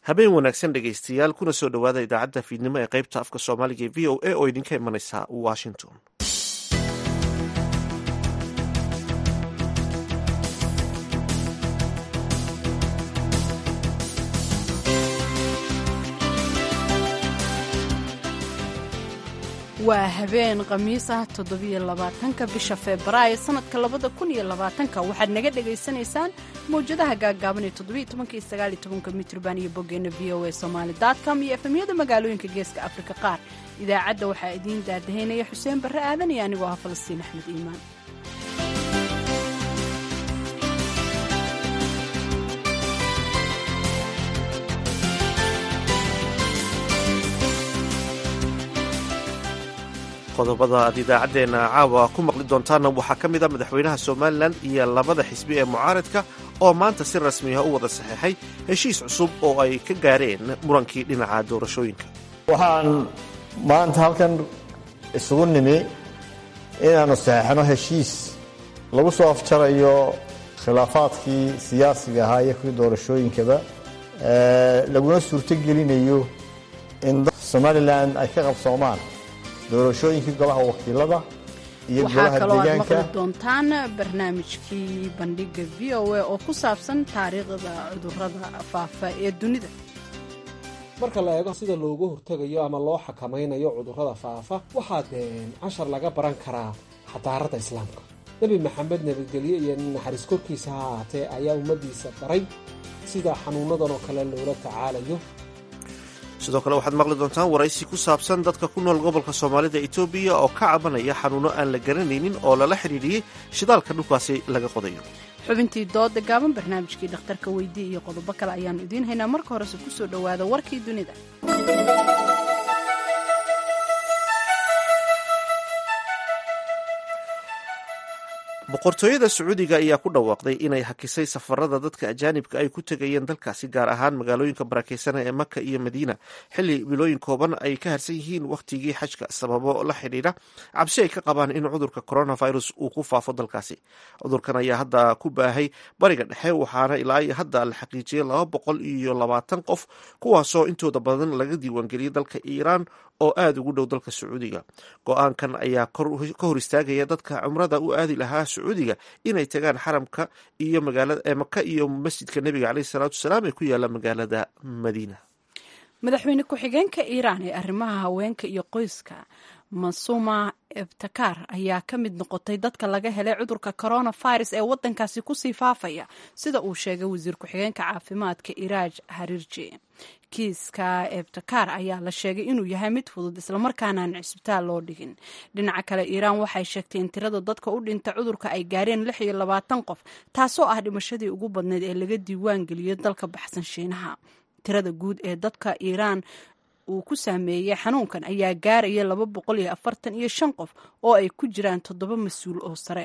habeen wanaagsan dhegaystayaal kuna soo dhowaada idaacadda fiidnimo ee qaybta afka soomaaliga ee v o a oo idinka imanaysa washington. waa habeen khamiis ah 7-labaatanka bisha febraayo sanadka 2020 waxaad naga dhagaysanaysaan mawjadaha gaagaaban ee 17-19 mitrban iyo boggeena v o a somali.com iyo efemyada magaalooyinka geeska afrika qaar. idaacadda waxaa idiin daadahaynaya xuseen barre aadan iyo anigoo ah falastiin axmed iimaan. qodobada aad idaacaddeenna caawa ku maqli doontaanna waxaa ka mid a madaxweynaha somalilan iyo labada xisbi ee mucaaradka oo maanta si rasmi ah u wada saxeexay heshiis cusub oo ay ka gaareen murankii dhinaca doorashooyinka. waxaan maanta halkan isugu nimi inaannu saxeexno heshiis lagu soo afjarayo khilaafaadkii siyaasiga ahaa iyo kuwii doorashooyinkaba laguna suurtogelinayo in somalilan ay ka qabsoomaan doorashooyinkii golaha wakiilada iyo golaha deegaanka. waxaa kaloo aad maqli doontaan barnaamijkii bandhiga v o a oo ku saabsan taariikhda cudurrada faafa ee dunida. marka la eego sida loogu hortegayo ama loo xakamaynayo cudurrada faafa waxaa cashar laga baran karaa xadaaradda islaamka. nebi maxamed nabadgelye iyo naxariis korkiisa ha ahaatee ayaa ummaddiisa baray sida xanuunadan oo kale loola tacaalayo. sidoo kale waxaad maqli doontaan waraysi ku saabsan dadka ku nool gobolka soomaalida etoobiya oo ka cabanaya xanuuno aan la garanaynin oo lala xidhiidhiyey shidaalka dhulkaasi laga qodayo. xubintii dooda gaaban, barnaamijkii dhakhtarka weydii iyo qodobo kale ayaannu idiin haynaa. marka horese ku soo dhowaada warkii dunida. boqortooyada sacuudiga ayaa ku dhawaaqday inay hakisay safarada dadka ajaanibka ay ku tegayeen dalkaasi, gaar ahaan magaalooyinka barakeysana ee maka iyo madiina, xilli bilooyin kooban ay ka harsan yihiin wakhtigii xajka sababo la xidhiidha cabsi ay ka qabaan in cudurka coronavirus uu ku faafo dalkaasi. cudurkan ayaa hadda ku baahay bariga dhexe, waxaana ilaa iyo hadda la xaqiijiyay 220 qof, kuwaasoo intooda badan laga diiwaangeliyay dalka iiraan oo aada ugu dhow dalka sacuudiga. go-aankan ayaa ka hor istaagaya dadka cumrada u aadi lahaa sacuudiga inay tagaan xaramka iyo magaalada maka iyo masjidka nebiga caleyhi salaatu wasalaam ee ku yaala magaalada madiina. madaxweyne ku-xigeenka iiraan ee arrimaha haweenka iyo qoyska masuma ebtakar ayaa ka mid noqotay dadka laga helay cudurka coronavirus ee wadankaasi kusii faafaya, sida uu sheegay wasiir ku-xigeenka caafimaadka iraaj hariirji. kiiska ebtakar ayaa la sheegay inuu yahay mid fudud islamarkaana aan cisbitaal loo dhigin. dhinaca kale iiraan waxay sheegtay in tirada dadka u dhinta cudurka ay gaareen 26 qof, taasoo ah dhimashadii ugu badneyd ee laga diiwaan geliyey dalka baxsan shiinaha. tirada guud ee dadka iiraan uu ku saameeyey xanuunkan ayaa gaaraya 245 qof oo ay ku jiraan 7 mas-uul oo sare.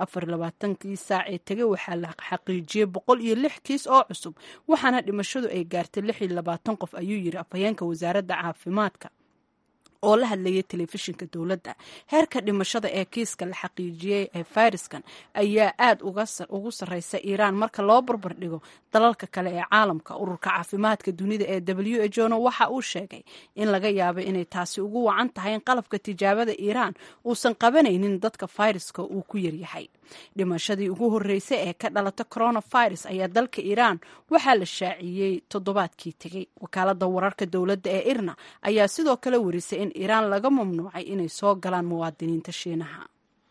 24kii saac ee tegay waxaa la xaqiijiyey 106 kiis oo cusub, waxaana dhimashadu ay gaartay 26 qof, ayuu yiri afhayeenka wasaaradda caafimaadka oo la hadlayay telefishinka dowladda. heerka dhimashada ee kiiska la xaqiijiyey ee fayraskan ayaa aad ugu sarreysa iiraan marka loo barbar dhigo dalalka kale ee caalamka. ururka caafimaadka dunida ee WHO waxa uu sheegay in laga yaabo inay taasi ugu wacan tahay in qalabka tijaabada iiraan uusan qabanaynin dadka fayraska uu ku yaryahay. dhimashadii ugu horreysay ee ka dhalata coronavirus ayaa dalka iiraan waxaa la shaaciyey toddobaadkii tegey. wakaalada wararka dowladda ee irna ayaa sidoo kale warisay in iiraan laga mamnuucay inay soo galaan muwaadiniinta shiinaha.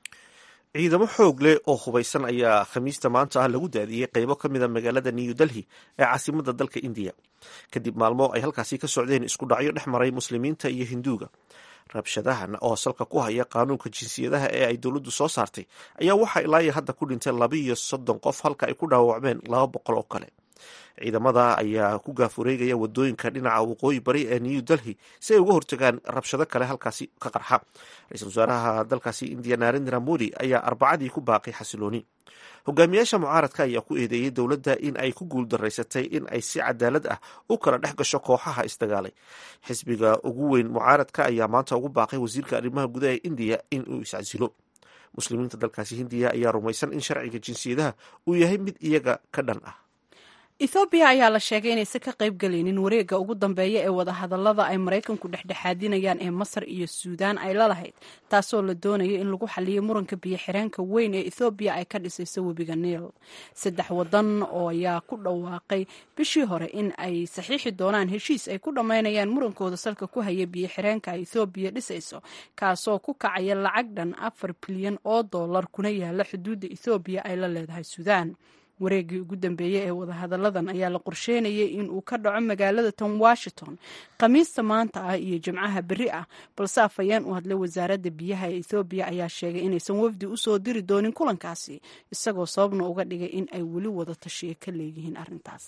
ciidamo xoog leh oo hubaysan ayaa khamiista maanta ah lagu daadiyey qaybo ka mida magaalada new delhi ee caasimada dalka indiya, kadib maalmo ay halkaasi ka socdeen isku dhacyo dhex maray muslimiinta iyo hinduuga. rabshadahan oo salka ku haya qaanuunka jinsiyadaha ee ay dowladdu soo saartay ayaa waxaa ilaa iyo hadda ku dhintay 32 qof, halka ay ku dhaawacmeen 200 oo kale. ciidamada ayaa ku gaafureegaya wadooyinka dhinaca waqooyi bari ee new delhi si ay uga hortagaan rabshado kale halkaasi ka qarxa. ra-iisul wasaaraha dalkaasi indiya narendra modi ayaa arbacadii ku baaqay xasilooni. hogaamiyaasha mucaaradka ayaa ku eedeeyey dowladda in ay ku guuldaraysatay in ay si cadaalad ah u kala dhex gasho kooxaha isdagaalay. xisbiga ugu weyn mucaaradka ayaa maanta ugu baaqay wasiirka arrimaha gudaha ee indiya in uu iscasilo. muslimiinta dalkaasi hindiya ayaa rumaysan in sharciga jinsiyadaha uu yahay mid iyaga ka dhan ah. ethoobiya ayaa la sheegay inaysan ka qayb galaynin wareegga ugu dambeeya ee wadahadallada ay maraykanku dhexdhexaadinayaan ee masar iyo suudaan ay la lahayd, taasoo la doonaya in lagu xaliyo muranka biyo-xireenka weyn ee ethoobiya ay ka dhisayso webiga niil. 3 wadan oo ayaa ku dhawaaqay bishii hore in ay saxiixi doonaan heshiis ay ku dhammaynayaan murankooda salka ku haya biyo-xireenka ay ethoobiya dhisayso, kaasoo ku kacaya lacag dhan $4 bilyan kuna yaala xuduudda ethoobiya ay la leedahay suudaan. wareeggii ugu dambeeyey ee wadahadalladan ayaa la qorsheynayay in uu ka dhaco magaalada tan Washington khamiista maanta ah iyo jimcaha berri ah, balse afhayeen u hadlay wasaaradda biyaha ee Ethiopia ayaa sheegay inaysan wafdi u soo diri doonin kulankaasi, isagoo sababna uga dhigay in ay weli wada tashiye ka leeyihiin arrintaas.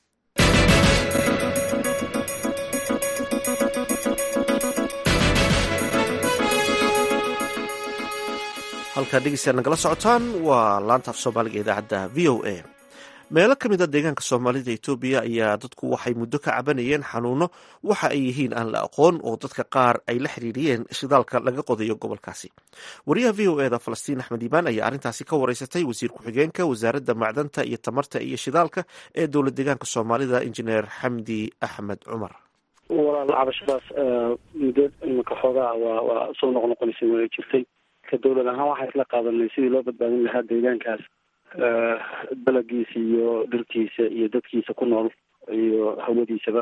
halkaa dhegeystayaal nagala socotaan waa laanta af soomaaliga idaacadda v o a. meelo ka mid a deegaanka soomaalida etoobiya ayaa dadku waxay muddo ka cabanayeen xanuuno waxa ay yihiin aan la aqoon oo dadka qaar ay la xiriiriyeen shidaalka laga qodayo gobolkaasi. wariyaha v o eda falastiin axmed iibaan ayaa arrintaasi ka wareysatay wasiir ku-xigeenka wasaaradda macdanta iyo tamarta iyo shidaalka ee dowlad deegaanka soomaalida injineer xamdi axmed cumar. walaal cabashadaas muddo imika xoogaa waa soo noqnoqonaysay way jirtay. ka dowlad ahaan waxaa isla qaadanay sidii loo badbaadin lahaa deegaankaas dalagiisa iyo dhirtiisa iyo dadkiisa ku nool iyo hawadiisaba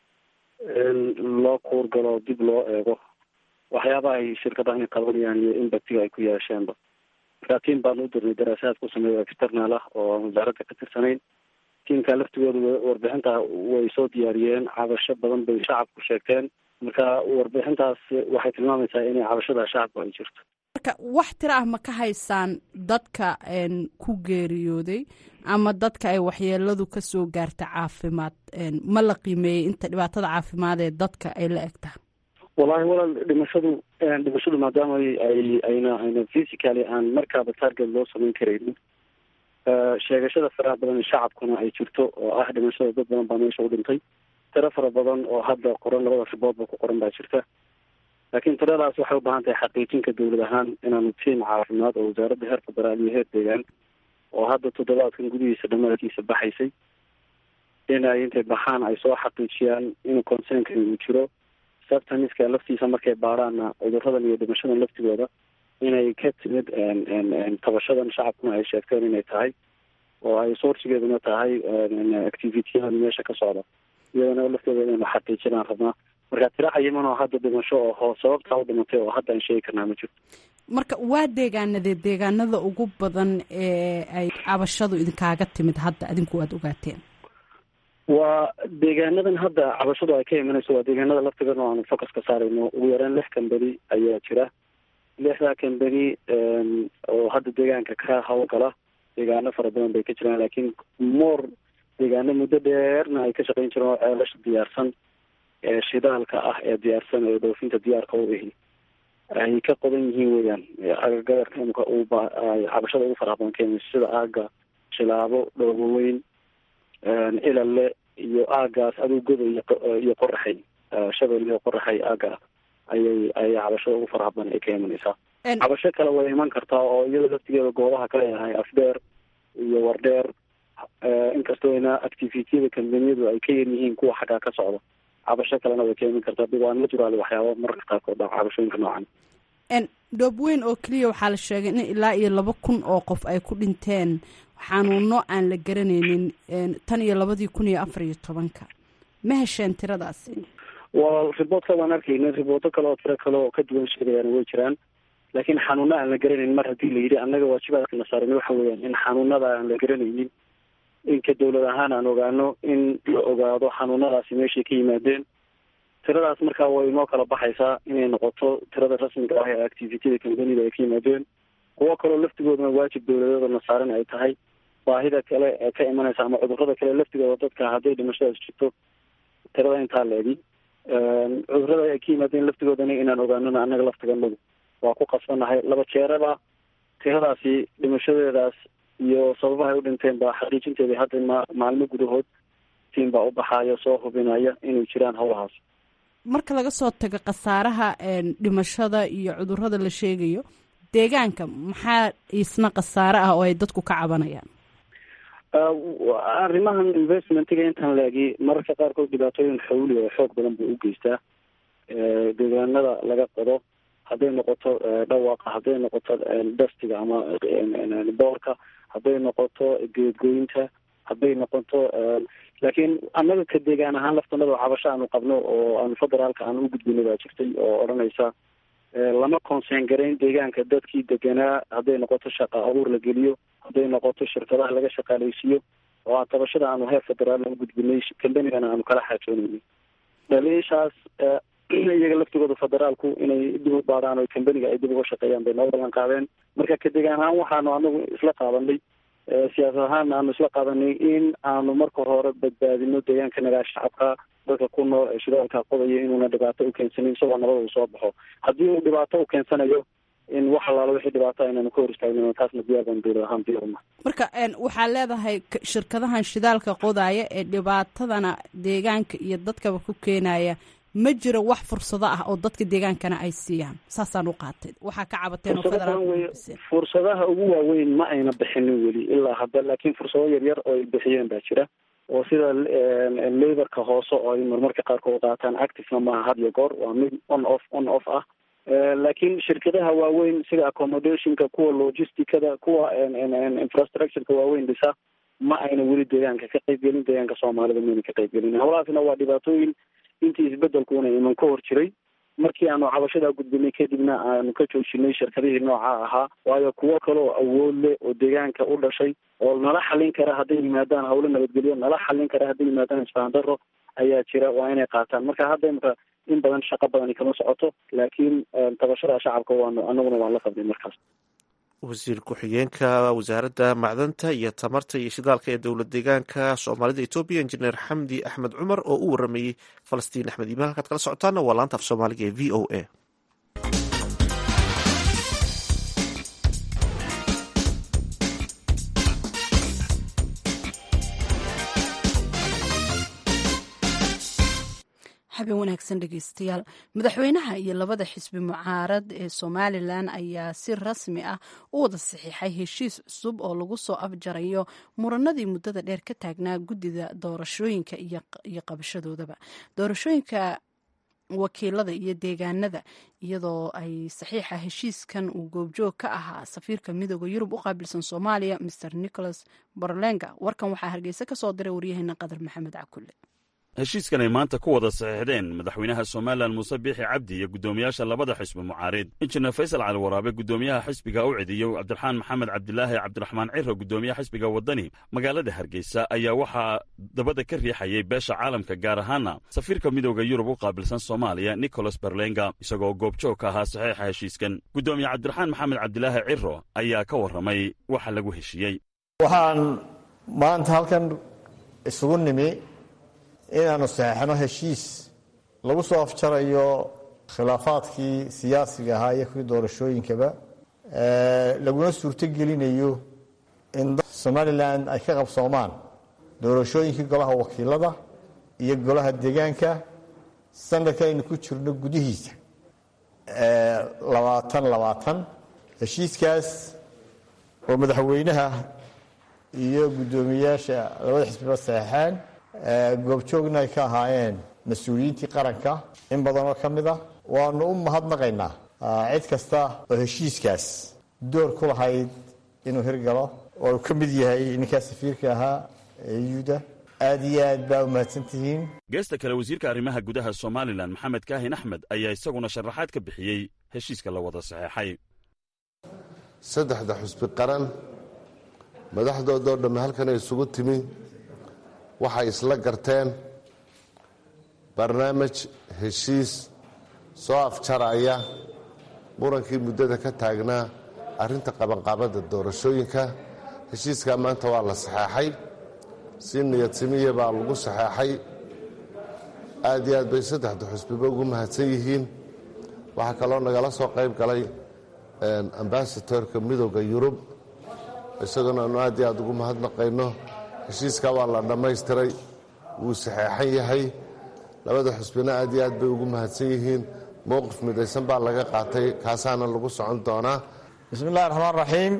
loo kuurgalo dib loo eego waxyaabaha ay shirkadahan qabanayaan iyo impactiga ay ku yeesheenba. markaa tiim baanu u dirnay daraasaad ku sameeya external ah oo aan wasaaradda ka tirsanayn. tiimka laftigooda warbixinta way soo diyaariyeen, cabasho badan bay shacabku sheegteen. marka warbixintaas waxay tilmaamaysaa inay cabashada shacabku ay jirto. marka wax tiro ah ma ka haysaan dadka ku geeriyooday ama dadka ay waxyeeladu ka soo gaarta caafimaad? ma la qiimeeyey inta dhibaatada caafimaad ee dadka ay la eg tahay? wallahi walaal dhimashadu maadaama ayna physically aan markaaba target loo samayn karaynin, sheegashada faraha badan ee shacabkuna ay jirto oo ah dhimashada dad badan baa meesha u dhintay. tiro fara badan oo hadda qoran, labada riboodba ku qoran baa jirta. laakiin tiradaas waxay u baahan tahay xaqiijinka dowlad ahaan inaanu tiim caafimaad oo wasaaradda heer federaal iyo heer deegaan oo hadda toddobaadkan gudihiisa dhammaadkiisa baxaysay inay intay baxaan ay soo xaqiijiyaan in concernkan uu jiro. sabtaniska laftiisa markay baaraana cuduradan iyo dhimashadan laftigooda inay ka timid tabashadan shacabkuna ay sheegteen inay tahay oo ay sourcigeeduna tahay activityadan meesha ka socda, iyadana laftooda inaynu xaqiijinaan rabnaa. marka tiro cayiman oo hadda dhimasho oo sababtaa u dhimatay oo hadda aan sheegi karnaa ma jirto. marka waa deegaanada ugu badan ee ay cabashadu idinkaaga timid hadda adinku aad ogaateen? waa deegaanadan hadda cabashadu ay ka imanayso waa deegaanada laftigan oo aanu focus ka saarayno. ugu yaraan 6 kambani ayaa jira. 6daa kambani oo hadda deegaanka ka hawlgala, deegaano fara badan bay ka jiraan, laakiin more deegaano muddo dheerna ay ka shaqayn jireen oo ceelasha diyaarsan ee shidaalka ah ee diyaarsan ee dhoofinta diyaarka u ahi ay ka qodan yihiin weeyaan. agagaarka imika cabashada ugu faraha badan keenayso sida aaga Shilaabo, Dhooboweyn, Ilalle iyo aagaas Adugoda iyo Qoraxay, Shabel iyo Qoraxay aaga ayay cabashada ugu faraha badan ay ka imanaysaa. cabasho kale way iman kartaa oo iyada laftigeeda goobaha kale yahay Afdheer iyo Wardheer, inkastoo ina activityada kambaniyadu ay ka yar yihiin kuwa xaggaa ka socda. cabasho kalena way ka iman kartaa. diwaan ma jiraale waxyaaba mararka qaarkood dha cabashooyinka noocan. Dhooboweyn oo keliya waxaa la sheegay in ilaa iyo 2,000 oo qof ay ku dhinteen xanuuno aan la garanaynin tan iyo 2014. ma hesheen tiradaasi? waa riboodka waan arkayna. riboodo kale oo tiro kale oo ka duwan sheegayaan way jiraan, laakiin xanuuno aan la garanaynin mar haddii la yidhi annaga waajibaadka na saaran waxa weeyaan in xanuunada aan la garanaynin inka dowlad ahaan aan ogaano, in la ogaado xanuunadaasi meeshay ka yimaadeen. tiradaas markaa way inoo kala baxaysaa inay noqoto tirada rasmiga ah ee activityada kambanida ay ka yimaadeen. kuwo kaloo laftigoodana waajib dowladeedana saaran ay tahay. baahida kale ee ka imanaysa ama cudurada kale laftigooda dadka hadday dhimashadaas jirto tirada intaa leegi cudurada ay ka yimaadeen laftigoodana inaan ogaanona annaga laftiganadu waa ku qasbanahay. 2 jeeraba tiradaasi dhimashadeedaas iyo sababaha ay u dhinteen baa xaqiijinteedii hadda maalmo gudahood tiim baa u baxaaya soo hubinaya inay jiraan howlahaas. marka laga soo tago khasaaraha dhimashada iyo cudurada la sheegayo, deegaanka maxaa isna khasaare ah oo ay dadku ka cabanayaan? arrimahan investmentiga intaan laagi mararka qaarkood dhibaatooyin xawli oo xoog badan buu u geystaa deegaanada laga qodo hadday noqoto dhawaaqa, hadday noqoto dastiga ama boorka, hadday noqoto geedgoynta, hadday noqoto laakiin annaga ka deegaan ahaan laftanada cabasho aanu qabno oo aanu federaalka aan u gudbino baa jirtay oo odhanaysa lama conseen garayn deegaanka dadkii deganaa, hadday noqoto shaqa abuur la geliyo, hadday noqoto shirkadaha laga shaqaaleysiiyo, oo aan tabashada aanu heer federaal u gudbinay, kambanigana aanu kala xaajoonayno. dhaliishaas iyaga laftigooda federaalku inay dib u baaraan oo kambaniga ay dib uga shaqeeyaan bay noo ballan qaadeen. marka ka deegaan ahaan waxaanu anagu isla qaadanay, siyaasad ahaan aanu isla qaadanay in aanu marka hore badbaadino deegaanka nagaa shacabka dadka ku nool ee shidaalka qodaya inuuna dhibaato u keensanin, isagoo nabada uu soo baxo. haddii uu dhibaato u keensanayo in wax allaalo wixii dhibaato aynaanu ka hor istaagno, taasna diyaar baan dowlad ahaan diyaaruma. marka waxaa leedahay shirkadahan shidaalka qodaya ee dhibaatadana deegaanka iyo dadkaba ku keenaya ma jiro wax fursado ah oo dadka deegaankana ay siiyaan, saasaan u qaatay. waxaa ka cabateen oo federaalka fursadaha ugu waaweyn ma ayna bixinin weli ilaa hadda, laakiin fursado yaryar oo ay bixiyeen baa jira, oo sida laborka hoose oo ay marmarka qaarkood qaataan, activena maaha had iyo goor, waa mid on off ah. laakiin shirkadaha waaweyn sida accommodationka, kuwa logisticada, kuwa infrastructureka waaweyn dhisa ma ayna weli deegaanka ka qaybgelin, deegaanka soomaalida mayna ka qaybgelin. hawlahaasna waa dhibaatooyin intii isbedelkuuna iman ka hor jiray. markii aanu cabashadaa gudbinay kadibna aanu ka joojinay shirkadihii nooca ahaa, waayo kuwo kale oo awood leh oo deegaanka u dhashay oo nala xallin kara hadday yimaadaan hawlo nabadgelyo, nala xallin kara hadday yimaadaan isfahandaro ayaa jira, waa inay qaataan. marka hadda imka in badan shaqo badani kama socoto, laakiin tabashada shacabka anaguna waan la qabnay. markaas wasiir ku-xigeenka wasaaradda macdanta iyo tamarta iyo shidaalka ee dowlad deegaanka soomaalida etoobiya, injineer xamdi axmed cumar oo u waramayey falastiin axmed iimaan. halkaad kala socotaana waa laanta af soomaaliga ee v o a. habeen wanaagsan dhegeystayaal. madaxweynaha iyo labada xisbi mucaarad ee somalilan ayaa si rasmi ah u wada saxiixay heshiis cusub oo lagu soo afjarayo muranadii muddada dheer ka taagnaa guddida doorashooyinka iyo qabashadoodaba doorashooyinka wakiilada iyo deegaanada, iyadoo ay saxiixa heshiiskan uu goobjoog ka ahaa safiirka midooda yurub u qaabilsan soomaaliya mr nicholas barlenga. warkan waxaa hargeysa ka soo diray waryaheena qadar maxamed cakulle. heshiiskan ay maanta ku wada saxiixdeen madaxweynaha somalilan muuse biixi cabdi iyo guddoomiyaasha labada xisbi mucaarid, injineer faysal cali waraabe guddoomiyaha xisbiga u cidiyo, cabdiraxmaan maxamed cabdilaahi cabdiraxmaan ciro guddoomiyaha xisbiga wadani magaalada hargeysa, ayaa waxaa dabada ka riixayay beesha caalamka, gaar ahaana safiirka midooda yurub u qaabilsan soomaaliya nicholas barlenga, isagoo goobjoog ka ahaa saxiixa heshiiskan. guddoomiye cabdiraxmaan maxamed cabdilaahi ciro ayaa ka warramay waxa lagu heshiiyey. waxaan maanta halkan isugu nimi inaanu saxeixno heshiis lagu soo afjarayo khilaafaadkii siyaasiga ahaa iyo kuwii doorashooyinkaba, laguna suurto gelinayo in somalilan ay ka qabsoomaan doorashooyinkii golaha wakiilada iyo golaha deegaanka sanadka aynu ku jirno gudihiisa 2020. heshiiskaas oo madaxweynaha iyo guddoomiyaasha labada xisbiba saxeixeen, goobjoogna ay ka ahaayeen mas-uuliyiintii qaranka in badanoo ka mid ah. waanu u mahadnaqaynaa cid kasta oo heshiiskaas door ku lahayd inuu hirgalo, oo uu ka mid yahay ninkaa safiirka ahaa yuda. aad iyo aad baa u mahadsantihiin. geesta kale wasiirka arrimaha gudaha somalilan maxamed kaahin axmed ayaa isaguna sharaxaad ka bixiyey heshiiska la wada saxeexay. saddexda xusbi qaran madaxdoodoo dhamme halkan ay isugu timi, waxay isla garteen barnaamij heshiis soo afjaraya murankii muddada ka taagnaa arrinta qabanqaabadda doorashooyinka. heshiiskaa maanta waa la saxeexay, si niyadsimiya baa lagu saxeexay. aad iyo aad bay saddexda xusbiba ugu mahadsan yihiin. waxaa kaloo nagala soo qayb galay ambasatorka midooda yurub, isaguna aanu aad iyo aad ugu mahadnaqayno. heshiiskaa waa la dhammaystiray, wuu saxeexan yahay. labada xusbina aad iyo aad bay ugu mahadsan yihiin. mowqif midaysan baa laga qaatay, kaasaana lagu socon doonaa. bismi illahi raxmaan raxiim.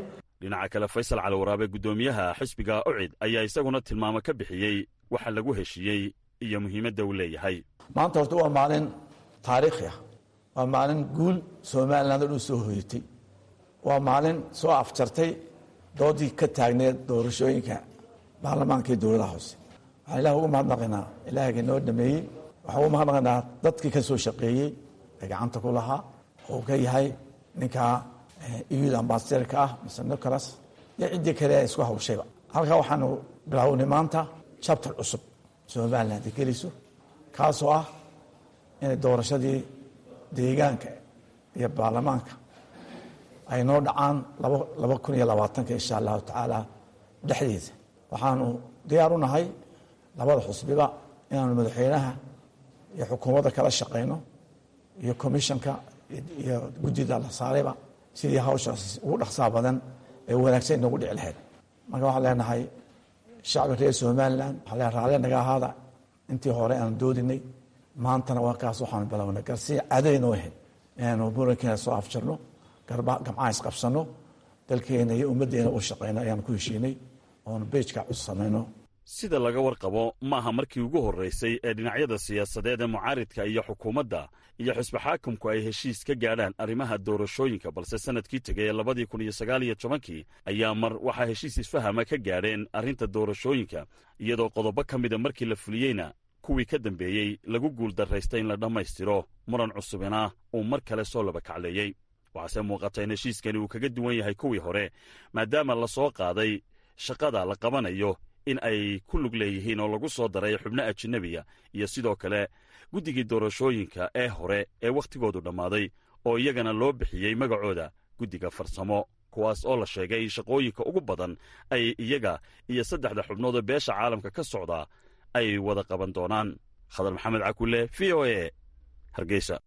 dhinaca kale faysal cali waraabe guddoomiyaha xisbiga ucid ayaa isaguna tilmaamo ka bixiyey waxa lagu heshiiyey iyo muhiimadda uu leeyahay. maanta horta waa maalin taariikhi ah, waa maalin guul somaliland oo dhan soo hoyatay, waa maalin soo afjartay doodii ka taagneed doorashooyinka baarlamaanka iyo dowladaha hoose. waxaan ilaah ugu mahadnaqaynaa, ilaahayga noo dhameeyey. waxaan ugu mahadnaqaynaa dadkii ka soo shaqeeyey ee gacanta ku lahaa, oo ka yahay ninka iyuda ambasaderka ah mr nicholas iyo ciddii kale ee isku hawshayba. halkaa waxaanu bilaawnay maanta chapter cusub somaliland gelayso, kaasoo ah inay doorashadii deegaanka iyo baarlamaanka ay noo dhacaan 2020 insha allahu tacaala dhexdeeda. waxaanu diyaar u nahay labada xusbiba inaanu madaxweynaha iyo xukuumadda kala shaqayno iyo commissionka iyo guddida la saarayba sidii hawshaas ugu dhaqsaa badan ee wanaagsan inoogu dhici lahayd. marka waxaan leenahay shacbi reer somaliland, waxaa leen raalli naga ahaada intii hore aanu doodinay. maantana waa kaas waxaanu bilownay garsi cadaynoo ahayd inaanu murankeena soo afjarno, gamcaha isqabsanno, dalkeena iyo ummaddeena u shaqayno ayaanu ku heshiinay oonu beejka cus samayno. sida laga warqabo maaha markii ugu horraysay ee dhinacyada siyaasadeed ee mucaaridka iyo xukuumadda iyo xisbi xaakamku ay heshiis ka gaadhaan arrimaha doorashooyinka, balse sannadkii tegay ee 2019 ayaa mar waxaa heshiis isfahama ka gaadheen arrinta doorashooyinka, iyadoo qodobo ka mida markii la fuliyeyna kuwii ka dambeeyey lagu guuldarraystay in la dhammaystiro, muran cusubina uu mar kale soo laba kacleeyey. waxaase muuqata in heshiiskani uu kaga duwan yahay kuwii hore, maadaama la soo qaaday shaqada la qabanayo in ay ku lug leeyihiin oo lagu soo daray xubno ajnabiya iyo sidoo kale guddigii doorashooyinka ee hore ee wakhtigoodu dhammaaday oo iyagana loo bixiyey magacooda guddiga farsamo, kuwaas oo la sheegay shaqooyinka ugu badan ay iyaga iyo 3 xubnood oo beesha caalamka ka socda ay wada qaban doonaan. khadar maxamed cakulle, v o a, hargeysa.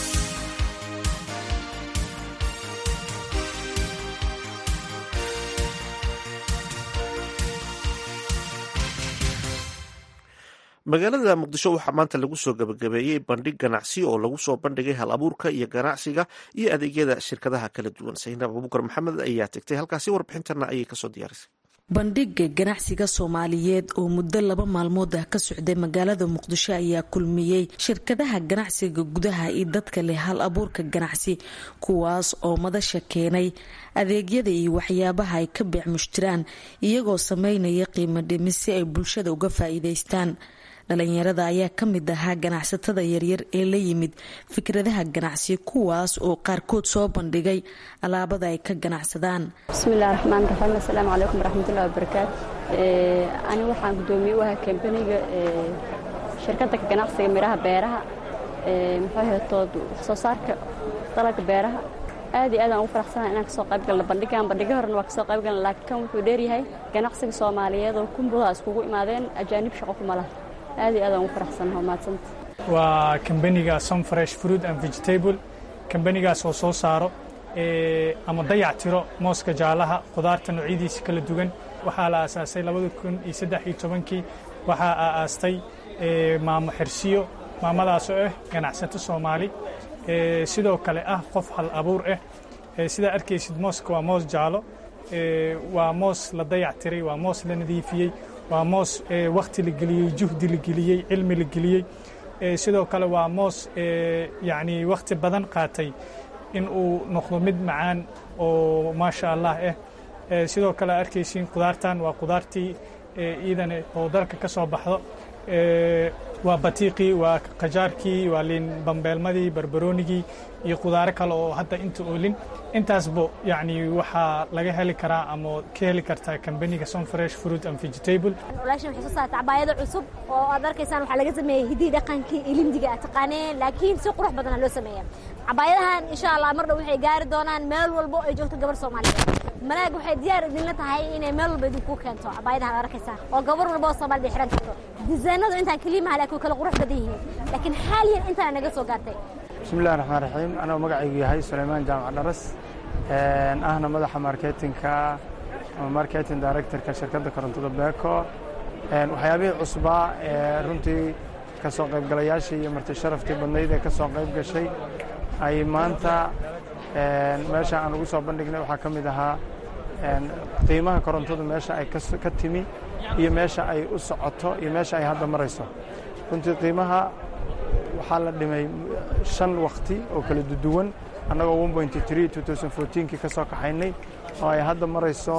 magaalada muqdisho waxaa maanta lagu soo gabagabeeyey bandhig ganacsi oo lagu soo bandhigay hal abuurka iyo ganacsiga iyo adeegyada shirkadaha kala duwan. saynab abubakar maxamed ayaa tegtay halkaasi, warbixintana ayay kasoo diyaarisay. bandhiga ganacsiga soomaaliyeed oo muddo 2 maalmood ah ka socday magaalada muqdisho ayaa kulmiyey shirkadaha ganacsiga gudaha iyo dadka leh hal abuurka ganacsi, kuwaas oo madasha keenay adeegyada iyo waxyaabaha ay ka beec mushtiraan iyagoo sameynaya qiimo dhimis si ay bulshada uga faa'iidaystaan. dhalinyarada ayaa ka mid ahaa ganacsatada yaryar ee la yimid fikradaha ganacsi, kuwaas oo qaarkood soo bandhigay alaabada ay ka ganacsadaan. bismillahi raxmaani raxiim, assalaamu calaykum waraxmatullahi wabarakaatu. ani waxaan guddoomiye u ahaa kambaniga shirkadda ka ganacsiga midhaha beeraha, muxuu heetood wax soo saarka dalagga beeraha. aad iyo aad aan ugu faraxsanahay inaan kasoo qayb galno bandhiga horena waa kasoo qayb galna, laakiin kan wuxuu dheeryahay ganacsiga soomaaliyeed oo kumbudaa iskugu imaadeen, ajaanib shaqo kuma laha. aad iyo aad aan ugu faraxsanahay. maadsanta waa kambaniga Sunfresh Fruit and Vegetable. kambanigaas oo soo saaro ama dayac tiro mooska jaalaha, khudaarta noocyadiisa kala duwan. waxaa la aasaasay 2013 waxaa aasaastay maamo xirsiyo, maamadaas oo ah ganacsato Soomaali, sidoo kale ah qof hal abuur ah. sidaa arkaysid mooska waa moos jaalo, waa moos la dayac tiray, waa moos la nadiifiyey, waa moos wakhti la geliyey, juhdi la geliyey, cilmi la geliyey. sidoo kale waa moos yacni wakhti badan qaatay in uu noqdo mid macaan oo maasha allah ah. sidoo kale arkaysiin khudaartan waa khudaartii iidan oo dalka ka soo baxdo. waa batiiqii, waa qajaarkii, waa liin bambeelmadii, barbaroonigii iyo khudaaro kale oo hadda inta oolin. intaasba yacni waxaa laga heli karaa ama ka heli kartaa kambaniga Sunfresh Fruit and Vegetable. walaashan waxay soo saartay cabaayado cusub oo aad arkaysaan waxaa laga sameeyey hidii dhaqankii ilimdiga aad taqaaneen, laakiin si qurux badan loo sameeyaa. cabaayadahan insha Allah mar dhow waxay gaari doonaan meel walba oo ay joogto gabar Soomaaliyeed. manaag waxay diyaar idinla tahay inay meel walba idinku keento cabaayadaha aad arkaysaan oo gabar walba oo Soomaaliyeed xiran karto. dizaynadu intaan kaliya laakiin kala qurux badan yihiin, laakiin xaaliyan intaan naga soo gaartay. bismillahi raxmaani raxiim. anoo magacaygu yahay Suleymaan Jaamac Dharas, ahna madaxa marketinka ama marketing directorka shirkadda korontada Beko. waxyaabihii cusbaa runtii ka soo qaybgalayaashii iyo marti sharaftii badnayd ee ka soo qayb gashay ay maanta meesha aan ugu soo bandhignay waxaa ka mid ahaa qiimaha korontadu meesha ay ka timi iyo meesha ay u socoto iyo meesha ay hadda marayso. runtii qiimaha waxaa la dhimay 5 waqti oo kala duwan annagoo 1.3 2014kii ka soo kaxaynay oo ay hadda marayso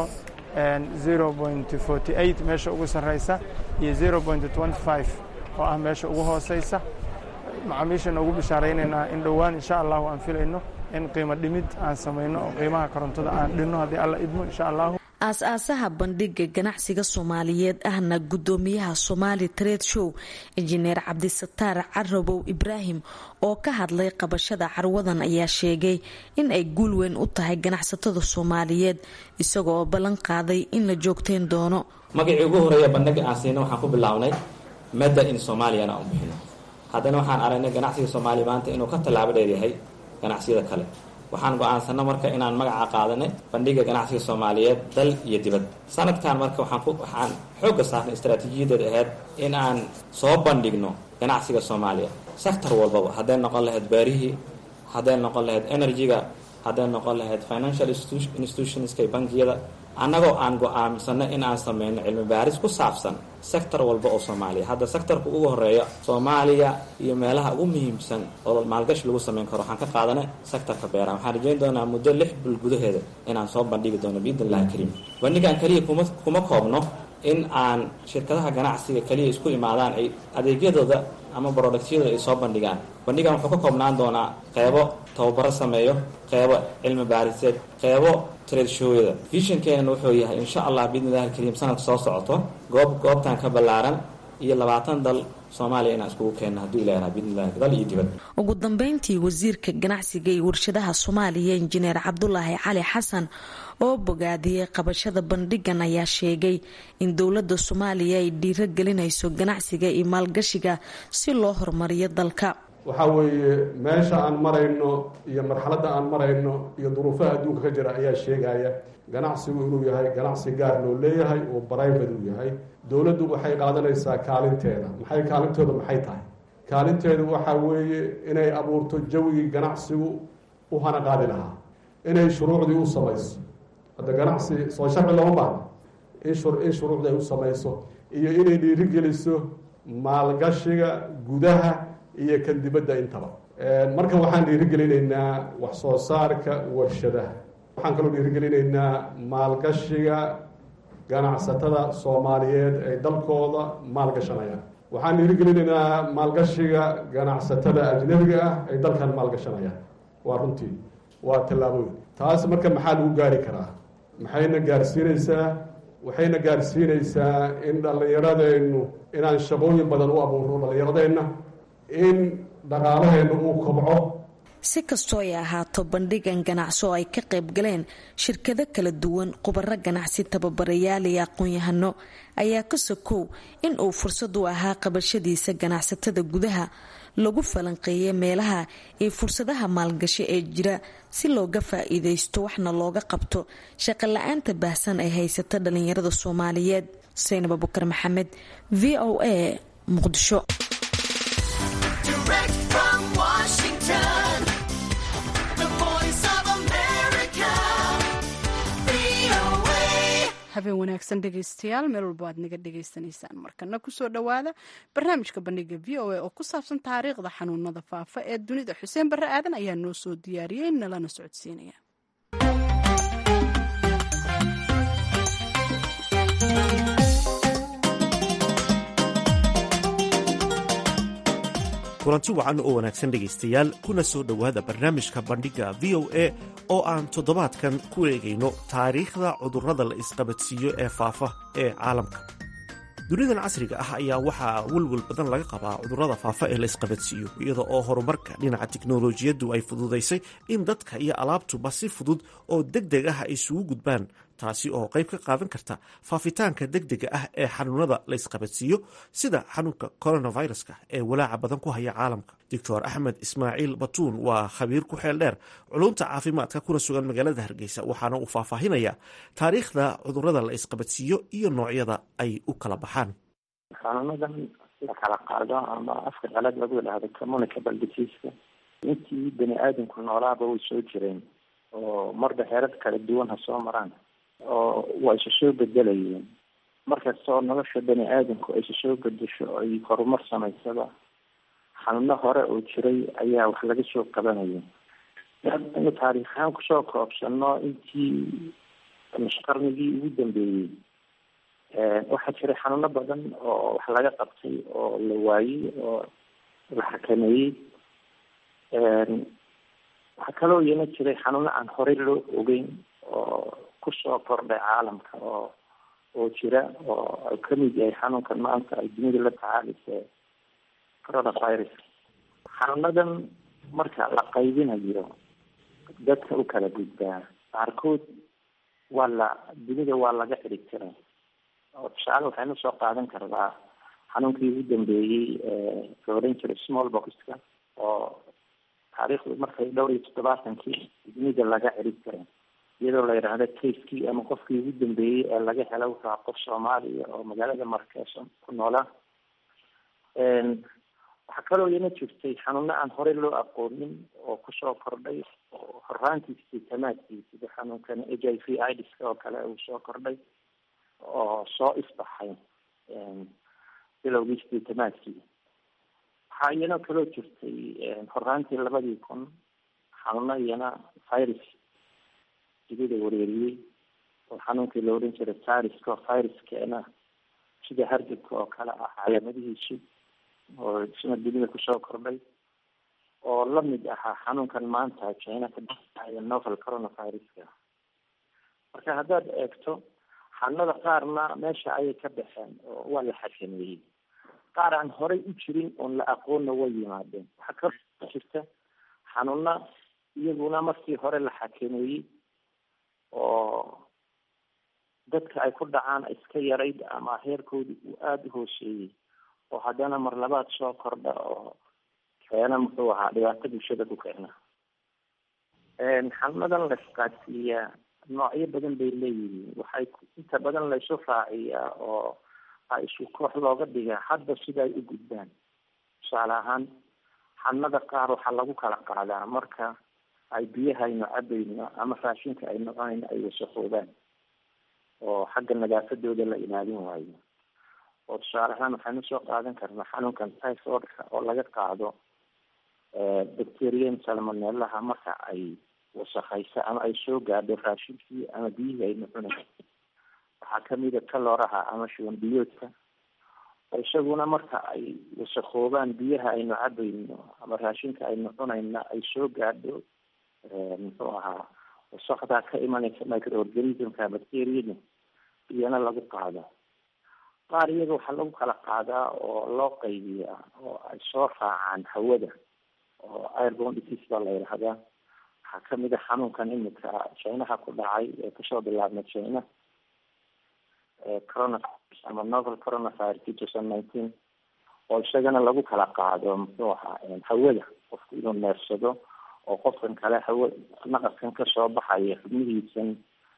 0.48 meesha ugu sarraysa iyo 0.25 oo ah meesha ugu hoosaysa. macaamiishana ugu bishaaraynaynaa in dhowaan insha allahu aan filayno in qiimo dhimid aan samayno oo qiimaha korontada aan dhinno haddii alla idmo insha allahu. aas-aasaha bandhiga ganacsiga soomaaliyeed ahna gudoomiyaha Somali Trade Show injineer Cabdisataar Carabow Ibraahim oo ka hadlay qabashada carwadan ayaa sheegay in ay guul weyn u tahay ganacsatada Soomaaliyeed isagoo ballan qaaday in la joogteen doono. magacii ugu horeeya bandhiga aan siinay waxaan ku bilownay Made in Somalia aan bixino. haddana waxaan aragnay ganacsiga Soomaaliya maanta inuu ka tallaabo dheeryahay ganacsiyada kale. waxaan go'aansanay marka inaan magaca qaadanay bandhiga ganacsiga Soomaaliyeed dal iyo dibad. sanadkan marka waxaan xoogga saarnay istaraatiijiyadeed ahayd in aan soo bandhigno ganacsiga Soomaaliya sector walba, hadday noqon lahayd beerihii, hadday noqon lahayd energy-ga, hadday noqon lahayd financial institutions ka bankiyada, annagoo aan go'aansanay in aan sameyno cilmi baaris ku saabsan sector walba oo Soomaaliya. hadda sectorka ugu horeeya Soomaaliya iyo meelaha ugu muhiimsan oo maalgashi lagu sameyn karo waxaan ka qaadanay sectorka beeraha. waxaan rajayn doonaa muddo 6 bil gudaheeda inaan soo bandhigi doono biidnillahi kariim. bandhigan kaliya kuma koobno in aan shirkadaha ganacsiga kaliya isku imaadaan ay adeegyadooda ama productyada ay soo bandhigaan. bandhigan wuxuu ka koobnaan doonaa qeybo tababaro sameeyo, qeybo cilmi baariseed, qeybo trade show-yada. vision-keena wuxuu yahay insha Allah biidnillahi kariim sanadka soo socoto goobtan ka ballaaran iyo 20 dal Soomaaliya inaan iskugu keenno haddii ilaahay biidnillahi dal iyo dibad. ugu dambeyntii wasiirka ganacsiga iyo warshadaha Soomaaliya injineer Cabdullaahi Cali Xasan oo bogaadiyay qabashada bandhigan ayaa sheegay in dowladda Soomaaliya ay dhiirigelinayso ganacsiga iyo maalgashiga si loo horumariyo dalka. waxaa weeye meesha aan marayno iyo marxaladda aan marayno iyo duruufaha adduunka ka jira ayaa sheegaya ganacsigu inuu yahay ganacsi gaar loo leeyahay oo private uu yahay. dowladdu waxay qaadanaysaa kaalinteeda. kaalintooda maxay tahay? kaalinteedu waxaa weeye inay abuurto jawigii ganacsigu u hana qaadi lahaa, inay shuruucdii u samayso. hadda ganacsi soo sharci looma baahno in shuruucda ay u samayso iyo inay dhiirigeliso maalgashiga gudaha iyo kan dibadda intaba. marka waxaan dhiirigelinaynaa wax soo saarka warshadaha. waxaan kaloo dhiirigelinaynaa maalgashiga ganacsatada Soomaaliyeed ee dalkooda maalgashanaya. waxaan dhiirigelinaynaa maalgashiga ganacsatada ajnabiga ah ee dalkan maalgashanaya. waa runtii waa tallaabooyin. taas marka maxaa lagu gaari karaa? waxayna gaarsiinaysaa in dhallinyaradeennu inaan shaqooyin badan u abuurno dhallinyaradeenna, in dhaqaalaheenna uu kobco. si kastoo ay ahaato bandhigan ganacsi oo ay ka qayb galeen shirkado kala duwan, khubaro ganacsi, tababarayaal iyo aqoon-yahano ayaa ka sokow in uu fursad u ahaa qabashadiisa ganacsatada gudaha lagu falanqeeyay meelaha iyo fursadaha maalgashi ee jira si looga faa'iidaysto waxna looga qabto shaqo la-aanta baahsan ay haysata dhalinyarada Soomaaliyeed. Saynab Abubakar Maxamed, VOA, Muqdisho. habeen wanaagsan dhegaystayaal, meel walba aad naga dhegaysanaysaan. markana kusoo dhowaada barnaamijka bandhiga VOA oo ku saabsan taariikhda xanuunada faafa ee dunida. Xuseen Barre Aadan ayaa noo soo diyaariyey nalana socodsiinaya. kulanti wacan oo wanaagsan dhegaystayaal, kuna soo dhowaada barnaamijka bandhiga v o a oo aan toddobaadkan ku eegayno taariikhda cudurrada la isqabadsiiyo ee faafa ee caalamka. dunidan casriga ah ayaa waxaa welwel badan laga qabaa cudurrada faafa ee la isqabadsiiyo, iyada oo horumarka dhinaca tiknolojiyaddu ay fududaysay in dadka iyo alaabtuba si fudud oo degdeg ah ay isugu gudbaan, taasi oo qayb ka qaadan karta faafitaanka degdega ah ee xanuunada la isqabadsiiyo sida xanuunka coronaviruska ee walaaca badan ku haya caalamka. doctor Axmed Ismaaciil Batuun waa khabiir ku xeel dheer culumta caafimaadka kuna sugan magaalada Hargeysa, waxaana uu faahfaahinaya taariikhda cudurrada la isqabadsiiyo iyo noocyada ay u kala baxaan. xanuunadan la kala qaado ama afka qalad lagu yidhaahdo communicable disease intii bani aadamku noolaaba way soo jireen oo marba xeerad kala duwan ha soo maraan. oo waa isu soo bedelayeen. markastoo nolosha bani aadamku ay isu soo bedesho oo ay horumar samaysaba xanuuno hore oo jiray ayaa wax laga soo qabanaya. hadaynu taariikh ahaan kusoo koobsano intii qarnigii ugu dambeeyey waxaa jiray xanuuno badan oo wax laga qabtay oo la waayey oo la xakameeyey. waxaa kaloo iyana jiray xanuuno aan horey loo ogeyn oo kusoo kordhay caalamka oo jira oo ay kamid yahay xanuunkan maanta ay dunida la tacaalisa coronavirus. xanuunadan marka la qaybinayo dadka u kala gudbaa qaarkood dunida waa laga cirib tiray. oo tusaale waxaynu soo qaadan karnaa xanuunkii ugu dambeeyey la oran jiray small boxka oo taariikhdu markay 72 dunida laga cirib tiray, iyadoo la yidhaahdo keiskii ama qofkii ugu dambeeyey ee laga helo wuxuu ahaa qof Soomaaliya oo magaalada Markeeso ku noolaa. waxaa kaloo iyana jirtay xanuuno aan horey loo aqoonin oo kusoo kordhay oo horaantiisii tamaadkii sida xanuunkan HIV/AIDS oo kale uu soo kordhay oo soo isbaxay bilowgiisii tamaadkii. waxaa iyana kaloo jirtay horaantii 2000 xanuuno iyana virus sidida wareeriyey oo xanuunkii la oran jiray SARS-ka oo viruskeena sida hargabka oo kale ah calaamadihiisu oo isna dunida kusoo kordhay oo lamid ahaa xanuunkan maanta China ka dhacaya novel coronaviruska. marka haddaad eegto xanuunada qaarna meesha ayay ka baxeen oo waa la xakameeyey, qaar aan horey u jirin oon la aqoonna way yimaadeen. waxaa kaloo jirta xanuuna iyaguna markii hore la xakameeyey oo dadka ay ku dhacaan iska yarayd ama heerkooda uu aada u hooseeyey oo haddana mar labaad soo kordha oo keena muxuu ahaa dhibaato bulshada ku keena. xanuunadan la isqaadsiiyaa noocyo badan bay leeyihiin. waxay inta badan laysu raaciyaa oo isu koox looga dhigaa hadda sida ay u gudbaan. tusaale ahaan xanuunada qaar waxaa lagu kala qaadaa marka ay biyaha aynu cabayno ama raashinka aynu cunayno ay wasakhoobaan oo xagga nadaafadooda la ilaalin waayo. oo tusaale ahaan waxaynu soo qaadan karnaa xanuunkan typhoidka oo laga qaado bacterium salmonella marka ay wasakhaysa ama ay soo gaadho raashinkii ama biyihii aynu cunayno. waxaa kamid a kalooraha ama shuban biyoodka oo isaguna marka ay wasakhoobaan biyaha aynu cabayno ama raashinka aynu cunayna ay soo gaadho muxuu ahaa wasakdaa ka imanaysa microorganismka bacteriada iyana lagu qaado. qaar iyaga waxaa lagu kala qaadaa oo loo qaybiyaa oo ay soo raacaan hawada oo airborne disease baa la yidhahdaa. waxaa kamid a xanuunkan imika Chinaha ku dhacay ee kasoo bilaabmay China coronavirus ama novel coronavirus 2019 oo isagana lagu kala qaado muxuu ahaa hawada qofku inuu neefsado oo qofkan kale naqaskan kasoo baxaya xubnihiisan